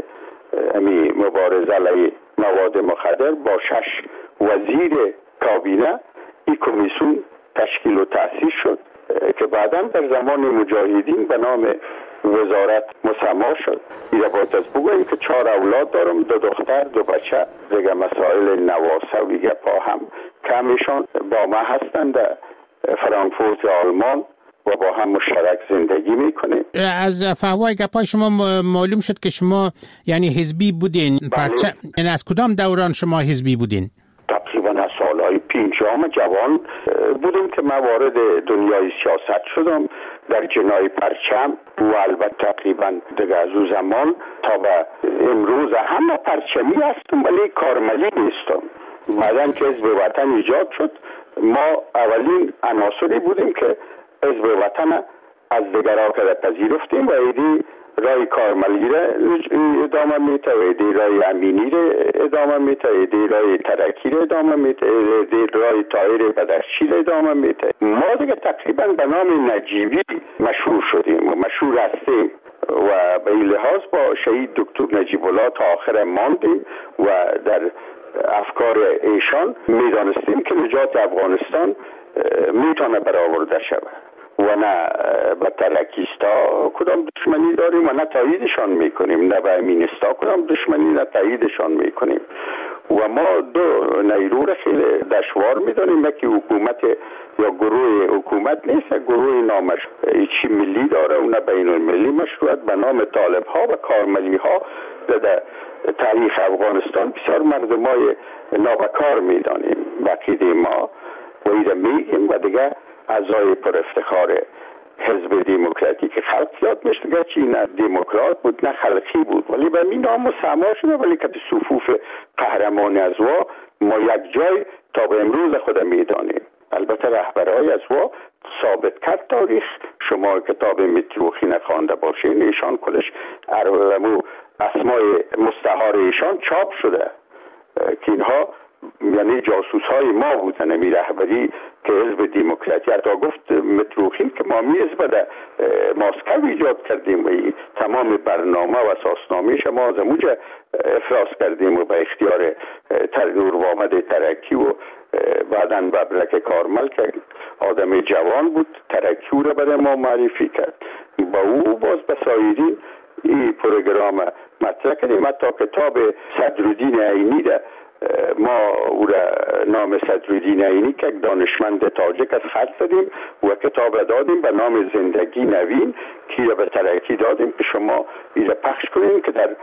امی مبارزه علیه مواد مخدر با 6 وزیر کابینه این کمیسیون تشکیل و تأسیس شد که بعدا در زمان مجاهدین به نام وزارت مسما شد. ایره باید از بگویم که 4 اولاد دارم، 2 دختر 2 بچه. دیگه مسائل نواسه و گپا هم کمیشان با ما هستند در فرانکفورت آلمان و با هم مشترک زندگی میکنه. از فهوای گپای شما معلوم شد که شما یعنی حزبی بودین. بله. یعنی از کدام دوران شما حزبی بودین؟ تقریبا از سالهای 50 جوان بودم که من وارد دنیای سیاست شدم در جنای پرچم و البته تقریبا دیگه از اون زمان تا به امروز همه پرچمی هستم ولی کارملی نیستم. بعدن که حزب وطن ایجاد شد ما اولین عناصری بودیم که حزب وطن از دیگرها که پذیرفتیم و ایدی رای کارملی را ادامه میته و ایدی رای امینی را ادامه میته، ایدی رای ترکی را ادامه میته، ایدی رای طاهر بدخشی را ادامه میته. ما دیگه تقریبا به نام نجیبی مشهور شدیم و مشهور هستیم و به این لحاظ با شهید دکتر نجیب الله تا آخر ماندیم و در افکار ایشان میدانستیم که نجات افغانستان میتونه برآورده شود و نه به ترکیستا کدام دشمنی داریم و نه تاییدشان میکنیم، نه به امینستا کدام دشمنی نه تاییدشان میکنیم و ما دو نیرو را خیلی دشوار میدانیم. یکی حکومت یا گروه حکومت نیست، گروه نامش چی ملی داره و نه بین المللی مشروعیت به نام طالب ها و کارملی ها. در تاریخ افغانستان بسیار مردمای نابکار میدانیم وقیده ما و ایده میگیم و دیگه اعضای پر افتخار حزب دموکراتیک خلق یاد میشه که چی نه دموکرات بود نه خلقی بود، ولی به این نام مسما شده. ولی که صفوف قهرمان از ما یک جای تا به امروز خود میدانیم. البته رهبرای از ثابت کرد تاریخ. شما کتاب متروخی نخوانده باشین، ایشان کلش اسمای مستعار ایشان چاپ شده که اینها یعنی جاسوس های ما بودن. می رهبری که حزب دموکراتی حتی گفت متروخی که ما میز بده ماسکو ایجاد کردیم و تمام برنامه و اساسنامه ما از اونجا افراز کردیم و به اختیار نوروامد ترکی و بعداً ببرک کارمل که آدم جوان بود ترکی او را برای ما معرفی کرد. با او باز بسایدین این پروگرام مطرح کردیم. حتی کتاب صدرالدین عینی ده ما او را نام صدرالدین عینی که دانشمند تاجک از خط زدیم و کتاب دادیم به نام زندگی نوین که به ترکی دادیم که شما ایره پخش کنیم که در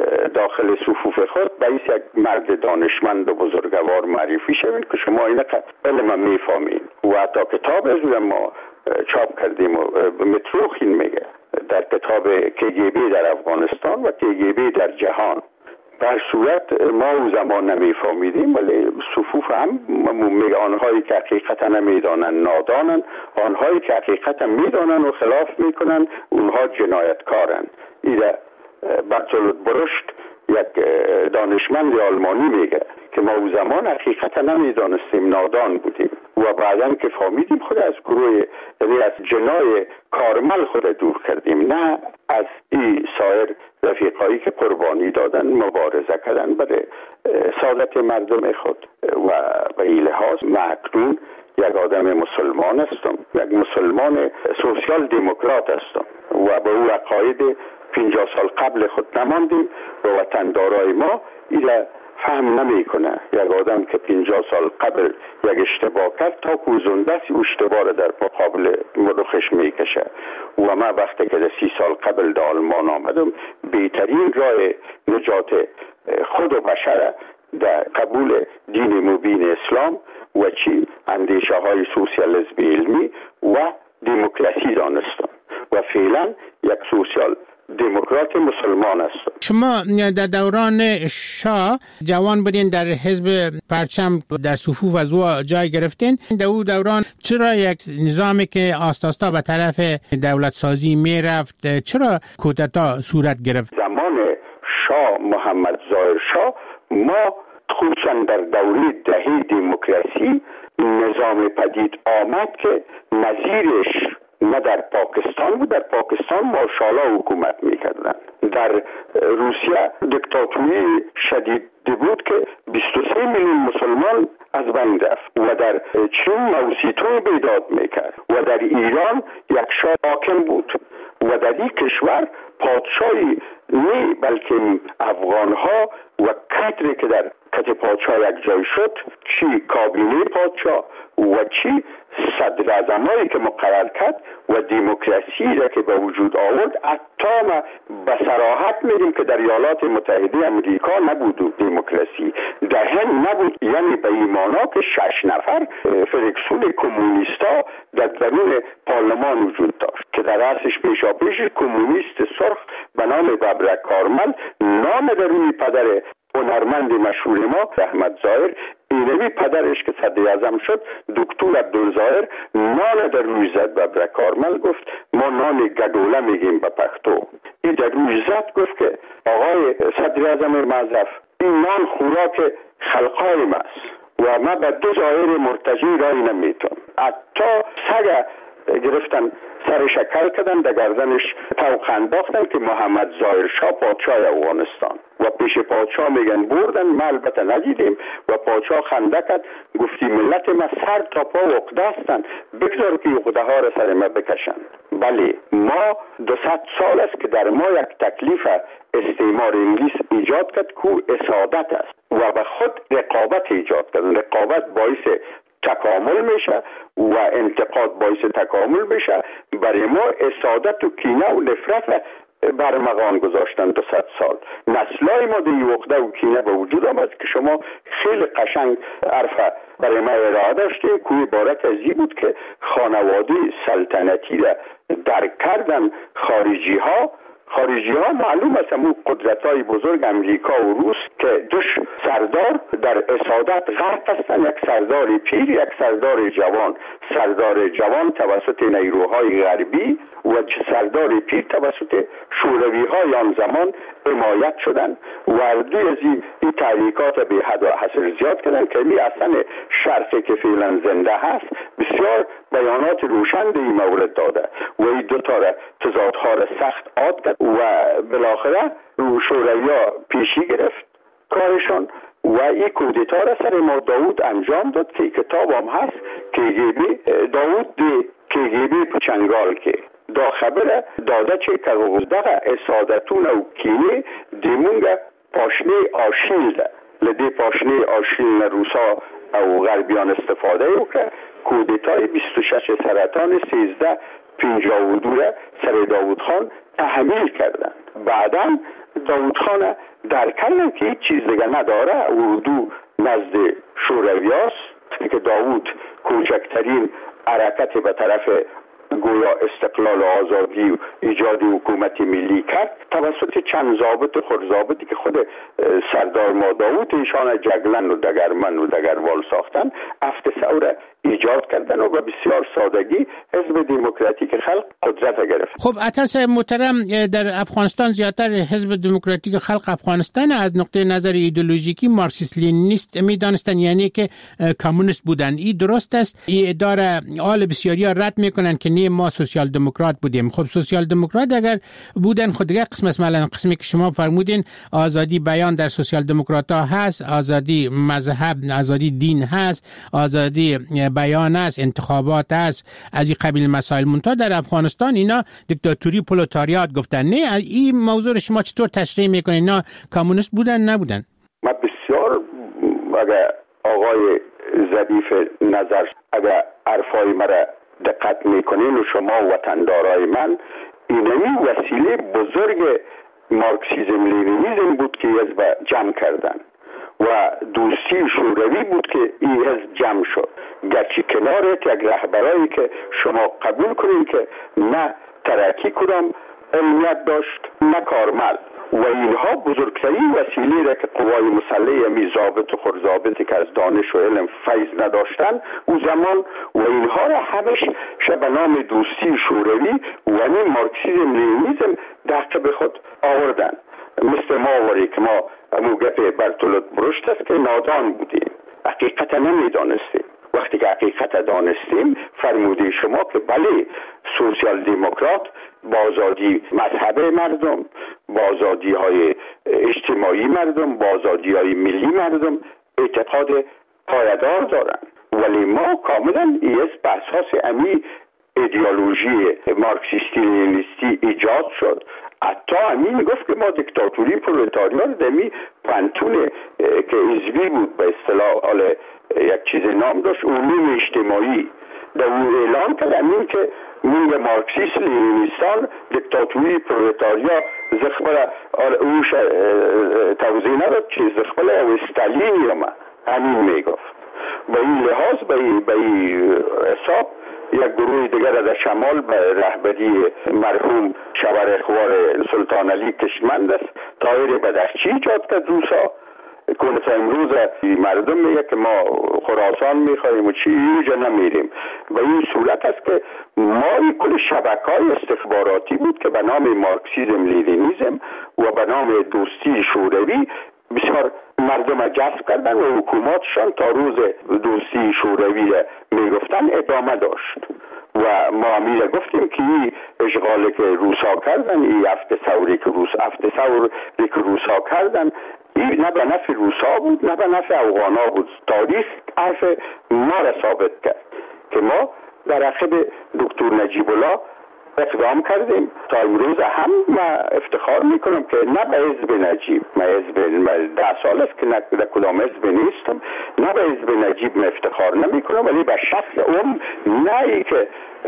داخل صفوف خود باید یک مرد دانشمند و بزرگوار معرفی شوید که شما اینه که علم میفهمین. و حتی کتاب از ما چاپ کردیم و متروخین میگه در کتاب KGB در افغانستان و KGB در جهان. در صورت ما او زمان نمیفهمیدیم ولی صفوف هم میگه آنهایی که حقیقتا نمیدانن نادانن، آنهایی که حقیقتا میدانن و خلاف میکنن اونها جنایتکارن. ایره برتولد برشت یک دانشمند آلمانی میگه که ما او زمان حقیقتا نمیدانستیم نادان بودیم و بعداً که فهمیدیم خود از گروه یعنی از جنای کارمل خود دور کردیم، نه از این سایر رفیقایی که قربانی دادن مبارزه کردن برای سعادت مردم خود. و به این لحاظ اکنون یک آدم مسلمان هستم، یک مسلمان سوسیال دموکرات هستم و به او عقاید 50 سال قبل خود نماندیم و وطندارای ما ایره فهم نمی کنه. یک آدم که 50 سال قبل یک اشتباه کرد تا کوزنده سی اشتباه در مقابل رخش می کشه. و من وقتی که 30 سال قبل در آلمان آمدم بهترین راه نجات خود و بشر در قبول دین مبین اسلام و چی اندیشه های سوسیالیسم علمی و دموکراسی دانستم و فعلا یک سوسیال دموکرات مسلمان است. شما در دوران شاه جوان بودین، در حزب پرچم در صفوف از او جای گرفتین. در او دوران چرا یک نظامی که آستاستا به طرف دولت سازی می رفت، چرا کودتا صورت گرفت؟ زمان شاه محمد ظاهر شاه ما خصوصا در دوره دهه دموکراسی نظام پدید آمد که نظیرش نه در پاکستان بود. در پاکستان ماشاءالله حکومت میکردن. در روسیه دیکتاتوری شدید بود که 23 میلیون مسلمان از بین رفت و در چین موسیتون بیداد میکرد و در ایران یک شاه حاکم بود و در این کشور پادشاهی نه بلکه افغانها و کادری که در کت پادشاه یک جای شد، چی کابینه پادشاه و چی صدر اعظمایی که مقرر کرد و دموکراسی را که به وجود آورد. حتی ما به صراحت میگیم که در ایالات متحده امریکا نبود دموکراسی، در هند نبود. یعنی به این معنا که 6 نفر فریکسون کمونیستا در درون پارلمان وجود داشت که در رأسش پیشاپیش کمونیست سرخ به نام ببرک کارمل، نام درونی پدر هنرمند مشهور ما احمد ظاهر، اینوی پدرش که صدر اعظم شد دکتر عبدالظاهر، نان در روی زد. ببرک کارمل گفت ما نان گدوله میگیم به پختو. این در روی زد گفت که آقای صدر اعظم معظف، این نان خوراک خلقای ماست و ما به 2 ظاهر مرتجی رای نمیتون. حتی سگ گرفتن سر شکل کردن در گردنش طوق انداختن که محمد ظاهر شاه پادشاه افغانستان و پیش پادشاه میگن بردن. ما البته ندیدیم و پادشاه خنده کرد، گفتی ملت ما سر تا پا عقده هستند، بگذار که عقده ها را سر ما بکشند. بله، ما 200 سال است که در ما یک تکلیف استعمار انگلیس ایجاد کرد که اسادت است و به خود رقابت ایجاد کرد. رقابت باعث تکامل میشه و انتقاد باعث تکامل میشه. برای ما اسادت و کینه و نفرت برمغان گذاشتن 200 سال. نسلای ما در عقده و کینه به وجود آمد که شما خیلی قشنگ حرف برای ما ارائه داشتیم که عبارت از این بود که خانواده سلطنتی را درک کردن خارجی ها معلوم است همون قدرت های بزرگ امریکا و روس که دوش سردار در اسادت غرق هستند، یک سردار پیر، یک سردار جوان. سردار جوان توسط نیروهای غربی و سردار پیر توسط شوروی های آن زمان حمایت شدند و دوی از این تحریکات به حد و حصر زیاد کردند که این اصلا شرطی که فعلا زنده هست بسیار بیانات روشن به این مورد داده و این دوتا را تضادها را سخت عاد کرد و بالاخره شوروی‌ها پیشی گرفت کارشان و این کودتا را سر ما داود انجام داد که کتاب هم هست KGB داود دی KGB پچنگال که دا خبره داده چه که غزدغه اسادتون و کینه دیمونگه پاشنه آشیل ده لده پاشنه آشیل روسا او غربیان استفاده وکه کودتای 26 سرطان 1352 را سر داود خان تحمیل کردن. بعدا داود خان در کردن که هیچ چیز دیگه نداره اردو نزد شورویاست که داود کوچکترین حرکت به طرف گویا استقلال و آزادی و ایجاد حکومت ملی کرد توسط چند ضابط خرضابطی که خود سردار ما داود ایشان جگلن و دگرمن و دگروال ساختن افت ثوره ایجاد کردن و به بسیار سادگی حزب دموکراتیک خلق قدرت گرفت. خب عطر صاحب محترم، در افغانستان زیادتر حزب دموکراتیک خلق افغانستان از نقطه نظر ایدئولوژیکی مارکسیست لنینیست میدانستن، یعنی که کمونیست بودن. این درست است؟ این اداره آل بسیاری ها رد میکنن که نه ما سوسیال دموکرات بودیم. خب سوسیال دموکرات اگر بودن خود دیگه قسم است، مثلا قسمی که شما فرمودین آزادی بیان در سوسیال دموکرات ها هست، آزادی مذهب، آزادی دین هست، آزادی بیان است، انتخابات است، از این قبیل مسائل. منتها در افغانستان اینا دیکتاتوری پرولتاریات گفتن. نه این موضوع شما چطور تشریح میکنین؟ اینا کمونیست بودن نبودن؟ ما بسیار اگر آقای ظریف نظر اگر حرفای مرا دقت میکنین و شما وطندارای من، اینمی وسیله بزرگ مارکسیزم لنینیزم بود که حزب جمع کردن و دوستی شوروی بود که این حزب جمع شد. گرچه کنار یک رهبرایی که شما قبول کنین که نه ترکی کدام علمیت داشت نه کارمل و اینها بزرگترین وسیله را که قوای مسلح همی ضابط و خرضابطی که از دانش و علم فیض نداشتن او زمان و اینها را همش به نام دوستی شوروی و مارکسیزم لنینیزم دقیق خود آوردن. مثل ما وری که ما موگت برطولت برشت است که نادان بودیم، حقیقت نمیدانستیم. وقتی که حقیقت دانستیم فرموده شما که بله سوسیال دموکرات با آزادی مذهب مردم، با آزادی های اجتماعی مردم، با آزادی های ملی مردم اعتقاد پایدار دارن، ولی ما کاملا این است به اساس امی ایدئولوژی مارکسیستی لنینیستی ایجاد شد. حتی همین میگفت که ما دیکتاتوری پرولتاریان دمی پنتون که حزبی بود به اصطلاح یک چیز نام داشت علوم اجتماعی در اون اعلام کرد همین که من مارکسیست لنینیستان دیکتاتوری پرولتاریا زخبر اوش توضیح نداد که زخبر او استالین یا همین میگفت. با این لحاظ به این حساب یک گروه دیگر در شمال به رهبری مرحوم شبرخوار سلطان علی کشمند است طاهر بدخشی ایجاد کرد روسا کنه امروز مردم میگه که ما خراسان میخواییم و چی اینجا نمیریم. و این صورت است که ما این کل شبکه‌های استخباراتی بود که به نام مارکسیزم لنینیزم و به نام دوستی شوروی بسیار مردم جذب کردن و حکوماتشان تا روز دوستی شوروی میگفتن ادامه داشت و ما امیر گفتیم که این اشغالی که روسا کردن، این هفت ثوری که روسا کردن، این نه به نفع روسا بود نه به نفع افغانا بود. تاریخ حرف ما را ثابت کرد که ما در عقب دکتر نجیب الله اقدام کردیم. تا امروز هم من افتخار میکنم که نه به حزب نجیب، من حزب 10 سال است که نه کدام حزب نیستم، نه به حزب نجیب من افتخار نمیکنم، ولی به شخص اون نه ای که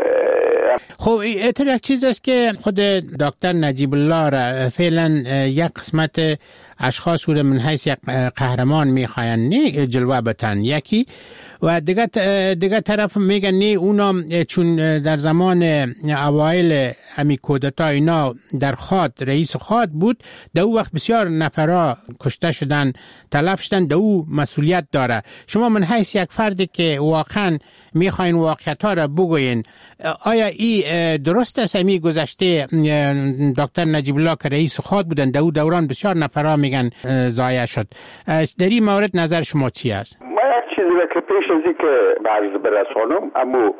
خب این یک چیز است که خود دکتر نجیب الله را فعلا یک قسمت اشخاص رو من حیث یک قهرمان میخواین نه جلوه بتن یکی، و دیگه طرف میگن نه اونا چون در زمان اوایل همی کودتا اینا در خاد رئیس خاد بود، در او وقت بسیار نفرا کشته شدن، تلف شدن، در او مسئولیت داره. شما من حیث یک فردی که واقعا میخواین واقعیت ها را بگوین، آیا این درست است همی گذشته دکتر نجیب الله که رئیس خاد بودن در او دوران بسیار نفرا میگن ضایع شد، در این مورد نظر شما چی است؟ چیزی که پیش از این که برز برسانم، اما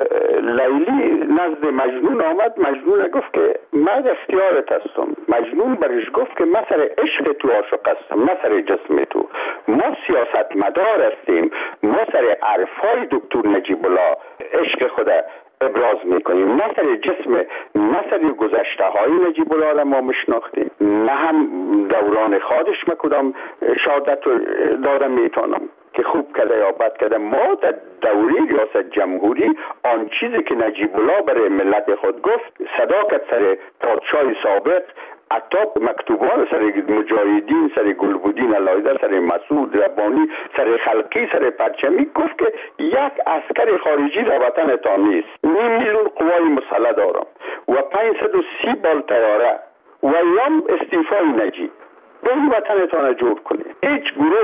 لیلی نزد مجنون آمد. مجنون گفت که من اختیارت هستم. مجنون برش گفت که من سر عشق تو عاشق هستم، نه سر جسم تو. ما سیاستمدار هستیم، ما سر عرفای دکتر نجیب الله عشق خود ابراز میکنیم، نه سر جسم، نه سر گذشته های نجیب الله را ما مشناختیم، نه هم دوران خودش کدام شهادت دادم میتونم که خوب کرده یا بد کرده. ما در دوره ریاست جمهوری آن چیزی که نجیب الله برای ملت خود گفت، صداقت سر پادشاه سابق، حتی مکتوبان سر مجاهدین، سر گلبودین علایده، سر مسعود ربانی، سر خلقی، سر پرچمی، گفت که یک عسکر خارجی در وطن تا نیست، 9 میلیون قوای مسلح دارم و 530 بال طیاره و ایام استیفای نجیب به این وطن تا جور کنید. هیچ گروه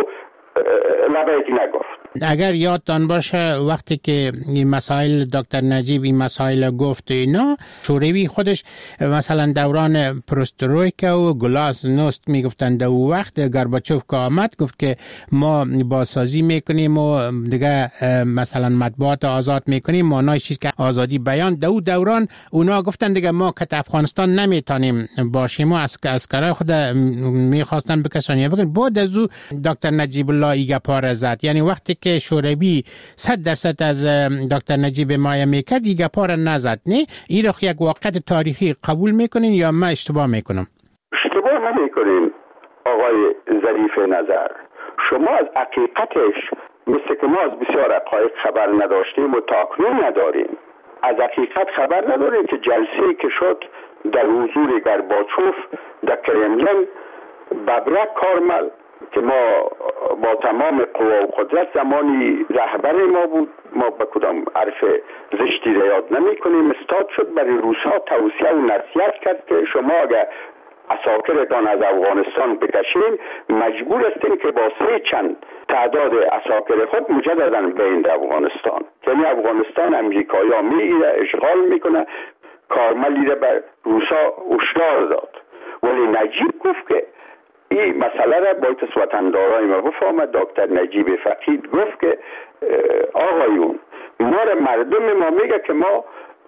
لبیک نگفت. اگر یادتان باشه وقتی که این مسائل دکتر نجیب این مسائل گفت اینا، شوروی خودش مثلا دوران پروسترویکا و گلاسنوست میگفتن در اون وقت گورباچوف که آمد گفت که ما بازسازی میکنیم و دیگه مثلا مطبوعات آزاد میکنیم، معنای چیز که آزادی بیان. در اون دوران اونا گفتن دیگه ما که افغانستان نمیتونیم باشیم و عسکرای خود میخواستن بکشن. بگن بعد از او دکتر نجیب الله ایگا پار زد، یعنی وقتی که شوروی 100% از دکتر نجیب حمایت میکرد ایگا پار نزد. نه این رو یک واقعیت تاریخی قبول میکنین یا من اشتباه میکنم؟ اشتباه نمیکنین آقای ظریف نظر. شما از حقیقتش مثل که ما از بسیار حقایق خبر نداشتیم و تاکنون نداریم. از حقیقت خبر نداریم که جلسه که شد در حضور گورباچوف در کرملین، ببرک کارمل که ما با تمام قوا و قدرت زمانی رهبر ما بود، ما به کدام حرف زشتی را یاد نمی کنیم، استاد شد برای روسا توصیه و نصیحت کرد که شما اگر عساکرتان از افغانستان بکشین مجبور هستین که با 3 چند تعداد عساکر خود مجددا بین افغانستان. یعنی افغانستان امریکایی ها میگیره، اشغال میکنه. کارملی را بر روسا هشدار داد، ولی نجیب گفت که این مسئله را باید از وطندارای ما بفهمد. دکتر نجیب فقید گفت که آقایون ما را مردم ما میگه که ما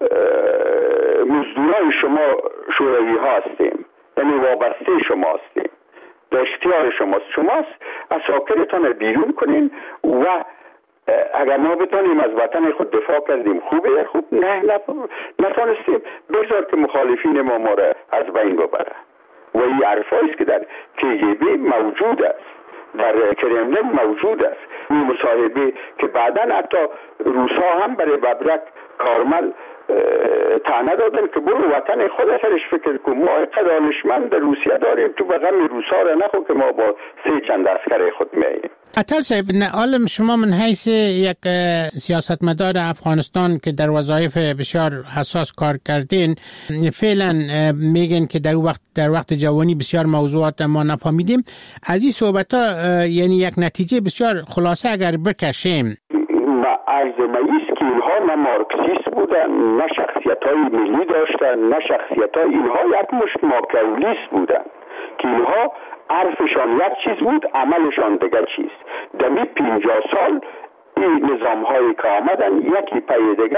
مزدورای شما شوروی ها هستیم، یعنی وابسته شما هستیم، در اختیار شماست، عساکرتان بیرون کنین و اگر ما بتانیم از وطن خود دفاع کردیم خوبه، خوب نه نتانستیم بگذار که مخالفین ما را از بین ببره. و این حرفاییست که در KGB موجود است، در کرملین موجود است. این مصاحبه که بعداً حتی روسا هم برای ببرک کارمل طعنه دادن که برو وطن خود سرش فکر کن، ما قدانشمند در روسیه داریم، تو به غم روسا را نخو که ما با 3 چند عسکر خود میاییم. عطل صاحب، عالم شما من حیث یک سیاستمدار افغانستان که در وظایف بسیار حساس کار کردین، فعلا میگن که در وقت جوانی بسیار موضوعات ما نفهمیدیم. از این صحبت ها یعنی یک نتیجه بسیار خلاصه اگر بکشیم، عرض ماییست که اینها نه مارکسیست بودن، نه شخصیت های ملی داشتن، نه شخصیت های اینها یک مشت ماکیاولیست بودن که اینها حرفشان یک چیز بود، عملشان دیگر چیز. دمی 50 سال این نظام هایی که آمدن یکی پی دیگر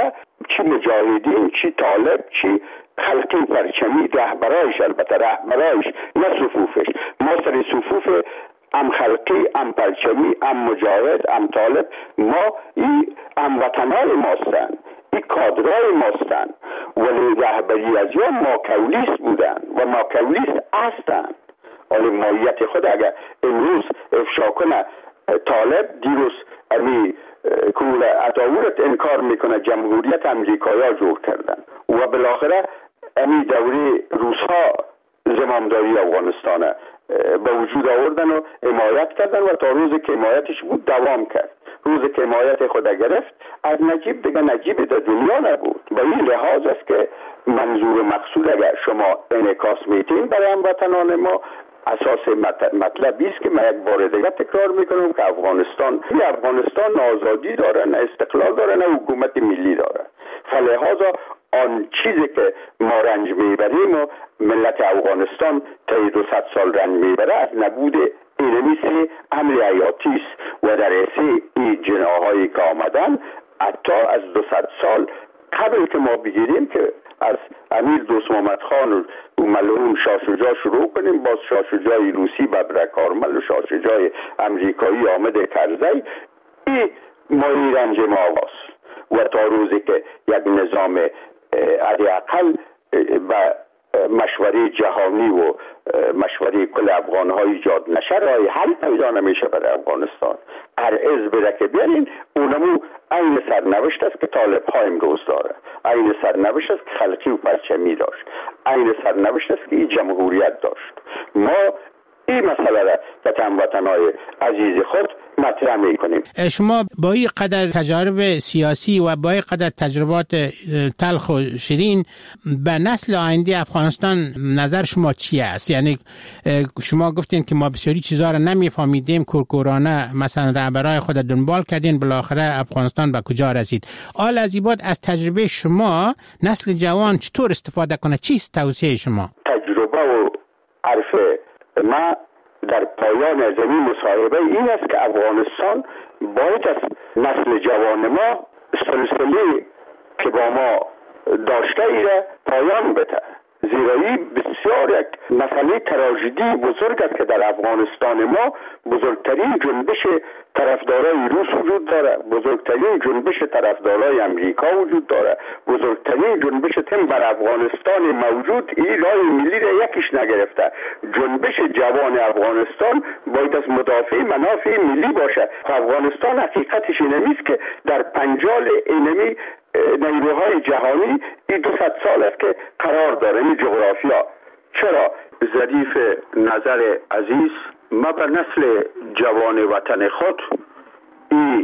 چی مجاهدین، چی طالب، چی خلقی پرچمی، رهبرایش، البته رهبرایش نه صفوفش. ما سر صفوف ام خلقی، ام پرچمی، ام مجاهد، ام طالب، ما این هموطنای ماستن، این کادرای ماستن، ولی رهبری از یا ماکولیست بودن و ماکولیست هستن. ولی ماهیت خود اگر امروز افشا کنه طالب، دیروز امی کول عطاورت انکار میکنه جمهوریت امریکایا جور کردن و بالاخره امی دوره روسها زمامداری افغانستانه به وجود آوردن و حمایت کردن و تا روزی که حمایتش بود دوام کرد. روزی که حمایت خود گرفت از نجیب دیگه نجیب در دنیا نبود. به این لحاظ است که منظور مقصود اگر شما انعکاس میتین برای هموطنان ما، اساس مطلبی است که من یک بار دیگه تکرار میکنم که افغانستان نه آزادی داره، نه استقلال داره، نه حکومت ملی داره. فلهذا آن چیزی که ما رنج میبریم و ملت افغانستان تا 200 سال رنج میبره از نبود اینمی سه امر حیاتی است و در اسی این جناحایی که آمدن حتی از 200 سال قبل که ما بگیریم که از امیر دوست محمد خان و ملعون شاه شجاع شروع کنیم، باز شاه شجاع روسی ببرک کارمل و شاه شجاع امریکایی آمد کرزی، این مایی رنج ما آغاز و تا روزی که یک نظام حداقل و مشوره جهانی و مشوره کل افغان‌ها ایجاد نشه راه حل پیدا نمیشه برای افغانستان. هر حزب که بیارین اونمو این سرنوشت است که طالب ها امروز داره، این سرنوشت است که خلقی و پرچمی داشت، این سرنوشت است که این جمهوریت داشت. ما این مسئله را به هموطنان عزیز خود مطرح میکنیم. شما با این قدر تجارب سیاسی و با این قدر تجربات تلخ و شیرین به نسل آینده افغانستان نظر شما چی است؟ یعنی شما گفتین که ما بسیاری چیزا را نمیفهمیدیم، کورکورانه مثلا رهبرای خود دنبال کردین، بالاخره افغانستان به کجا رسید. آل از این بعد از تجربه شما نسل جوان چطور استفاده کنه؟ چیست توصیه شما؟ تجربه و عرف ما در پایان از این مصاحبه این است که افغانستان باید از نسل جوان ما سلسله که با ما داشته ایره پایان بده، زیرا این بسیار یک مسئله تراژدی بزرگ است که در افغانستان ما بزرگترین جنبش طرفدارای روس وجود داره، بزرگترین جنبش طرفدارای امریکا وجود داره، بزرگترین جنبش تیم بر افغانستان موجود این راه ملی را یکیش نگرفته. جنبش جوان افغانستان باید از مدافع منافع ملی باشه. افغانستان حقیقتش اینه نیست که در پنجال اینمی نیروهای جهانی این 200 سال است که قرار داره این جغرافیا. چرا؟ ظریف نظر عزیز، ما بر نسل جوان وطن خود این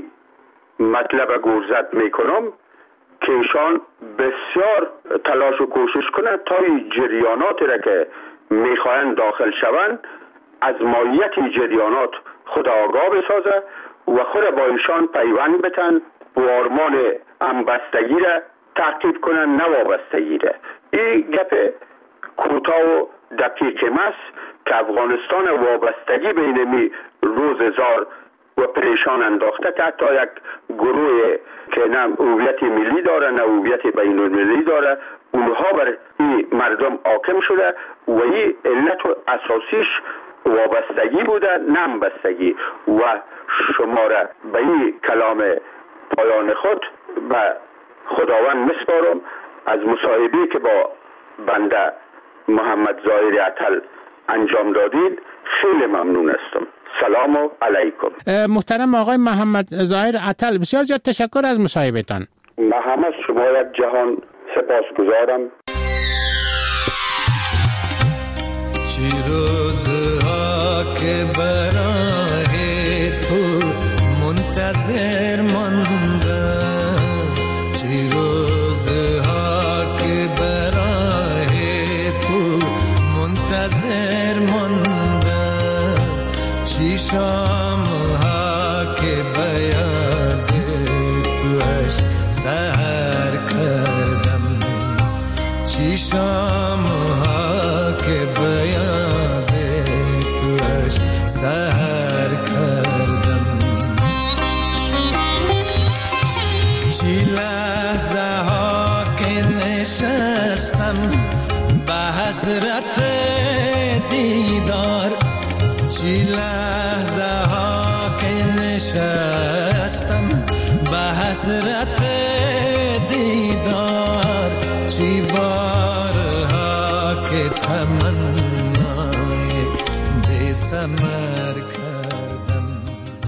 مطلب گرزد میکنم که ایشان بسیار تلاش و کوشش کنند تا این جریانات را که میخواهند داخل شوند از ماهیت این جریانات خود آگاه بسازه و خود با ایشان پیوند بتن و آرمان همبستگی را تعقیب کنن، نه وابستگی را. این گپ کوتاه و دقیق است که افغانستان وابستگی بین روزگار و پریشان انداخته که حتی یک گروه که نه هویت ملی داره نه هویت بین المللی داره، اونها بر این مردم حاکم شده و این علت و اساسیش وابستگی بوده، نه همبستگی. و شما را به این کلام پایان خود به خداوند مسپارم. از مصاحبه‌ای که با بنده محمد ظاهر عطل انجام دادید خیلی ممنون هستم. سلام علیکم. محترم آقای محمد ظاهر عطل، بسیار زیاد تشکر از مصاحبهتان. من هم از شما یک جهان سپاسگزارم. چی روزها که برای تو منتظر ماندم، چی روزها که برای تو منتظر ماندم، چی شامها که بیاد توش سحر کردم، چی شامها که بیاد توش سحر کردم، چی لحظه ها حسرت دیدار چی لحظه ها که نشستم به حسرت دیدار چی بارها که تمنای بی ثمر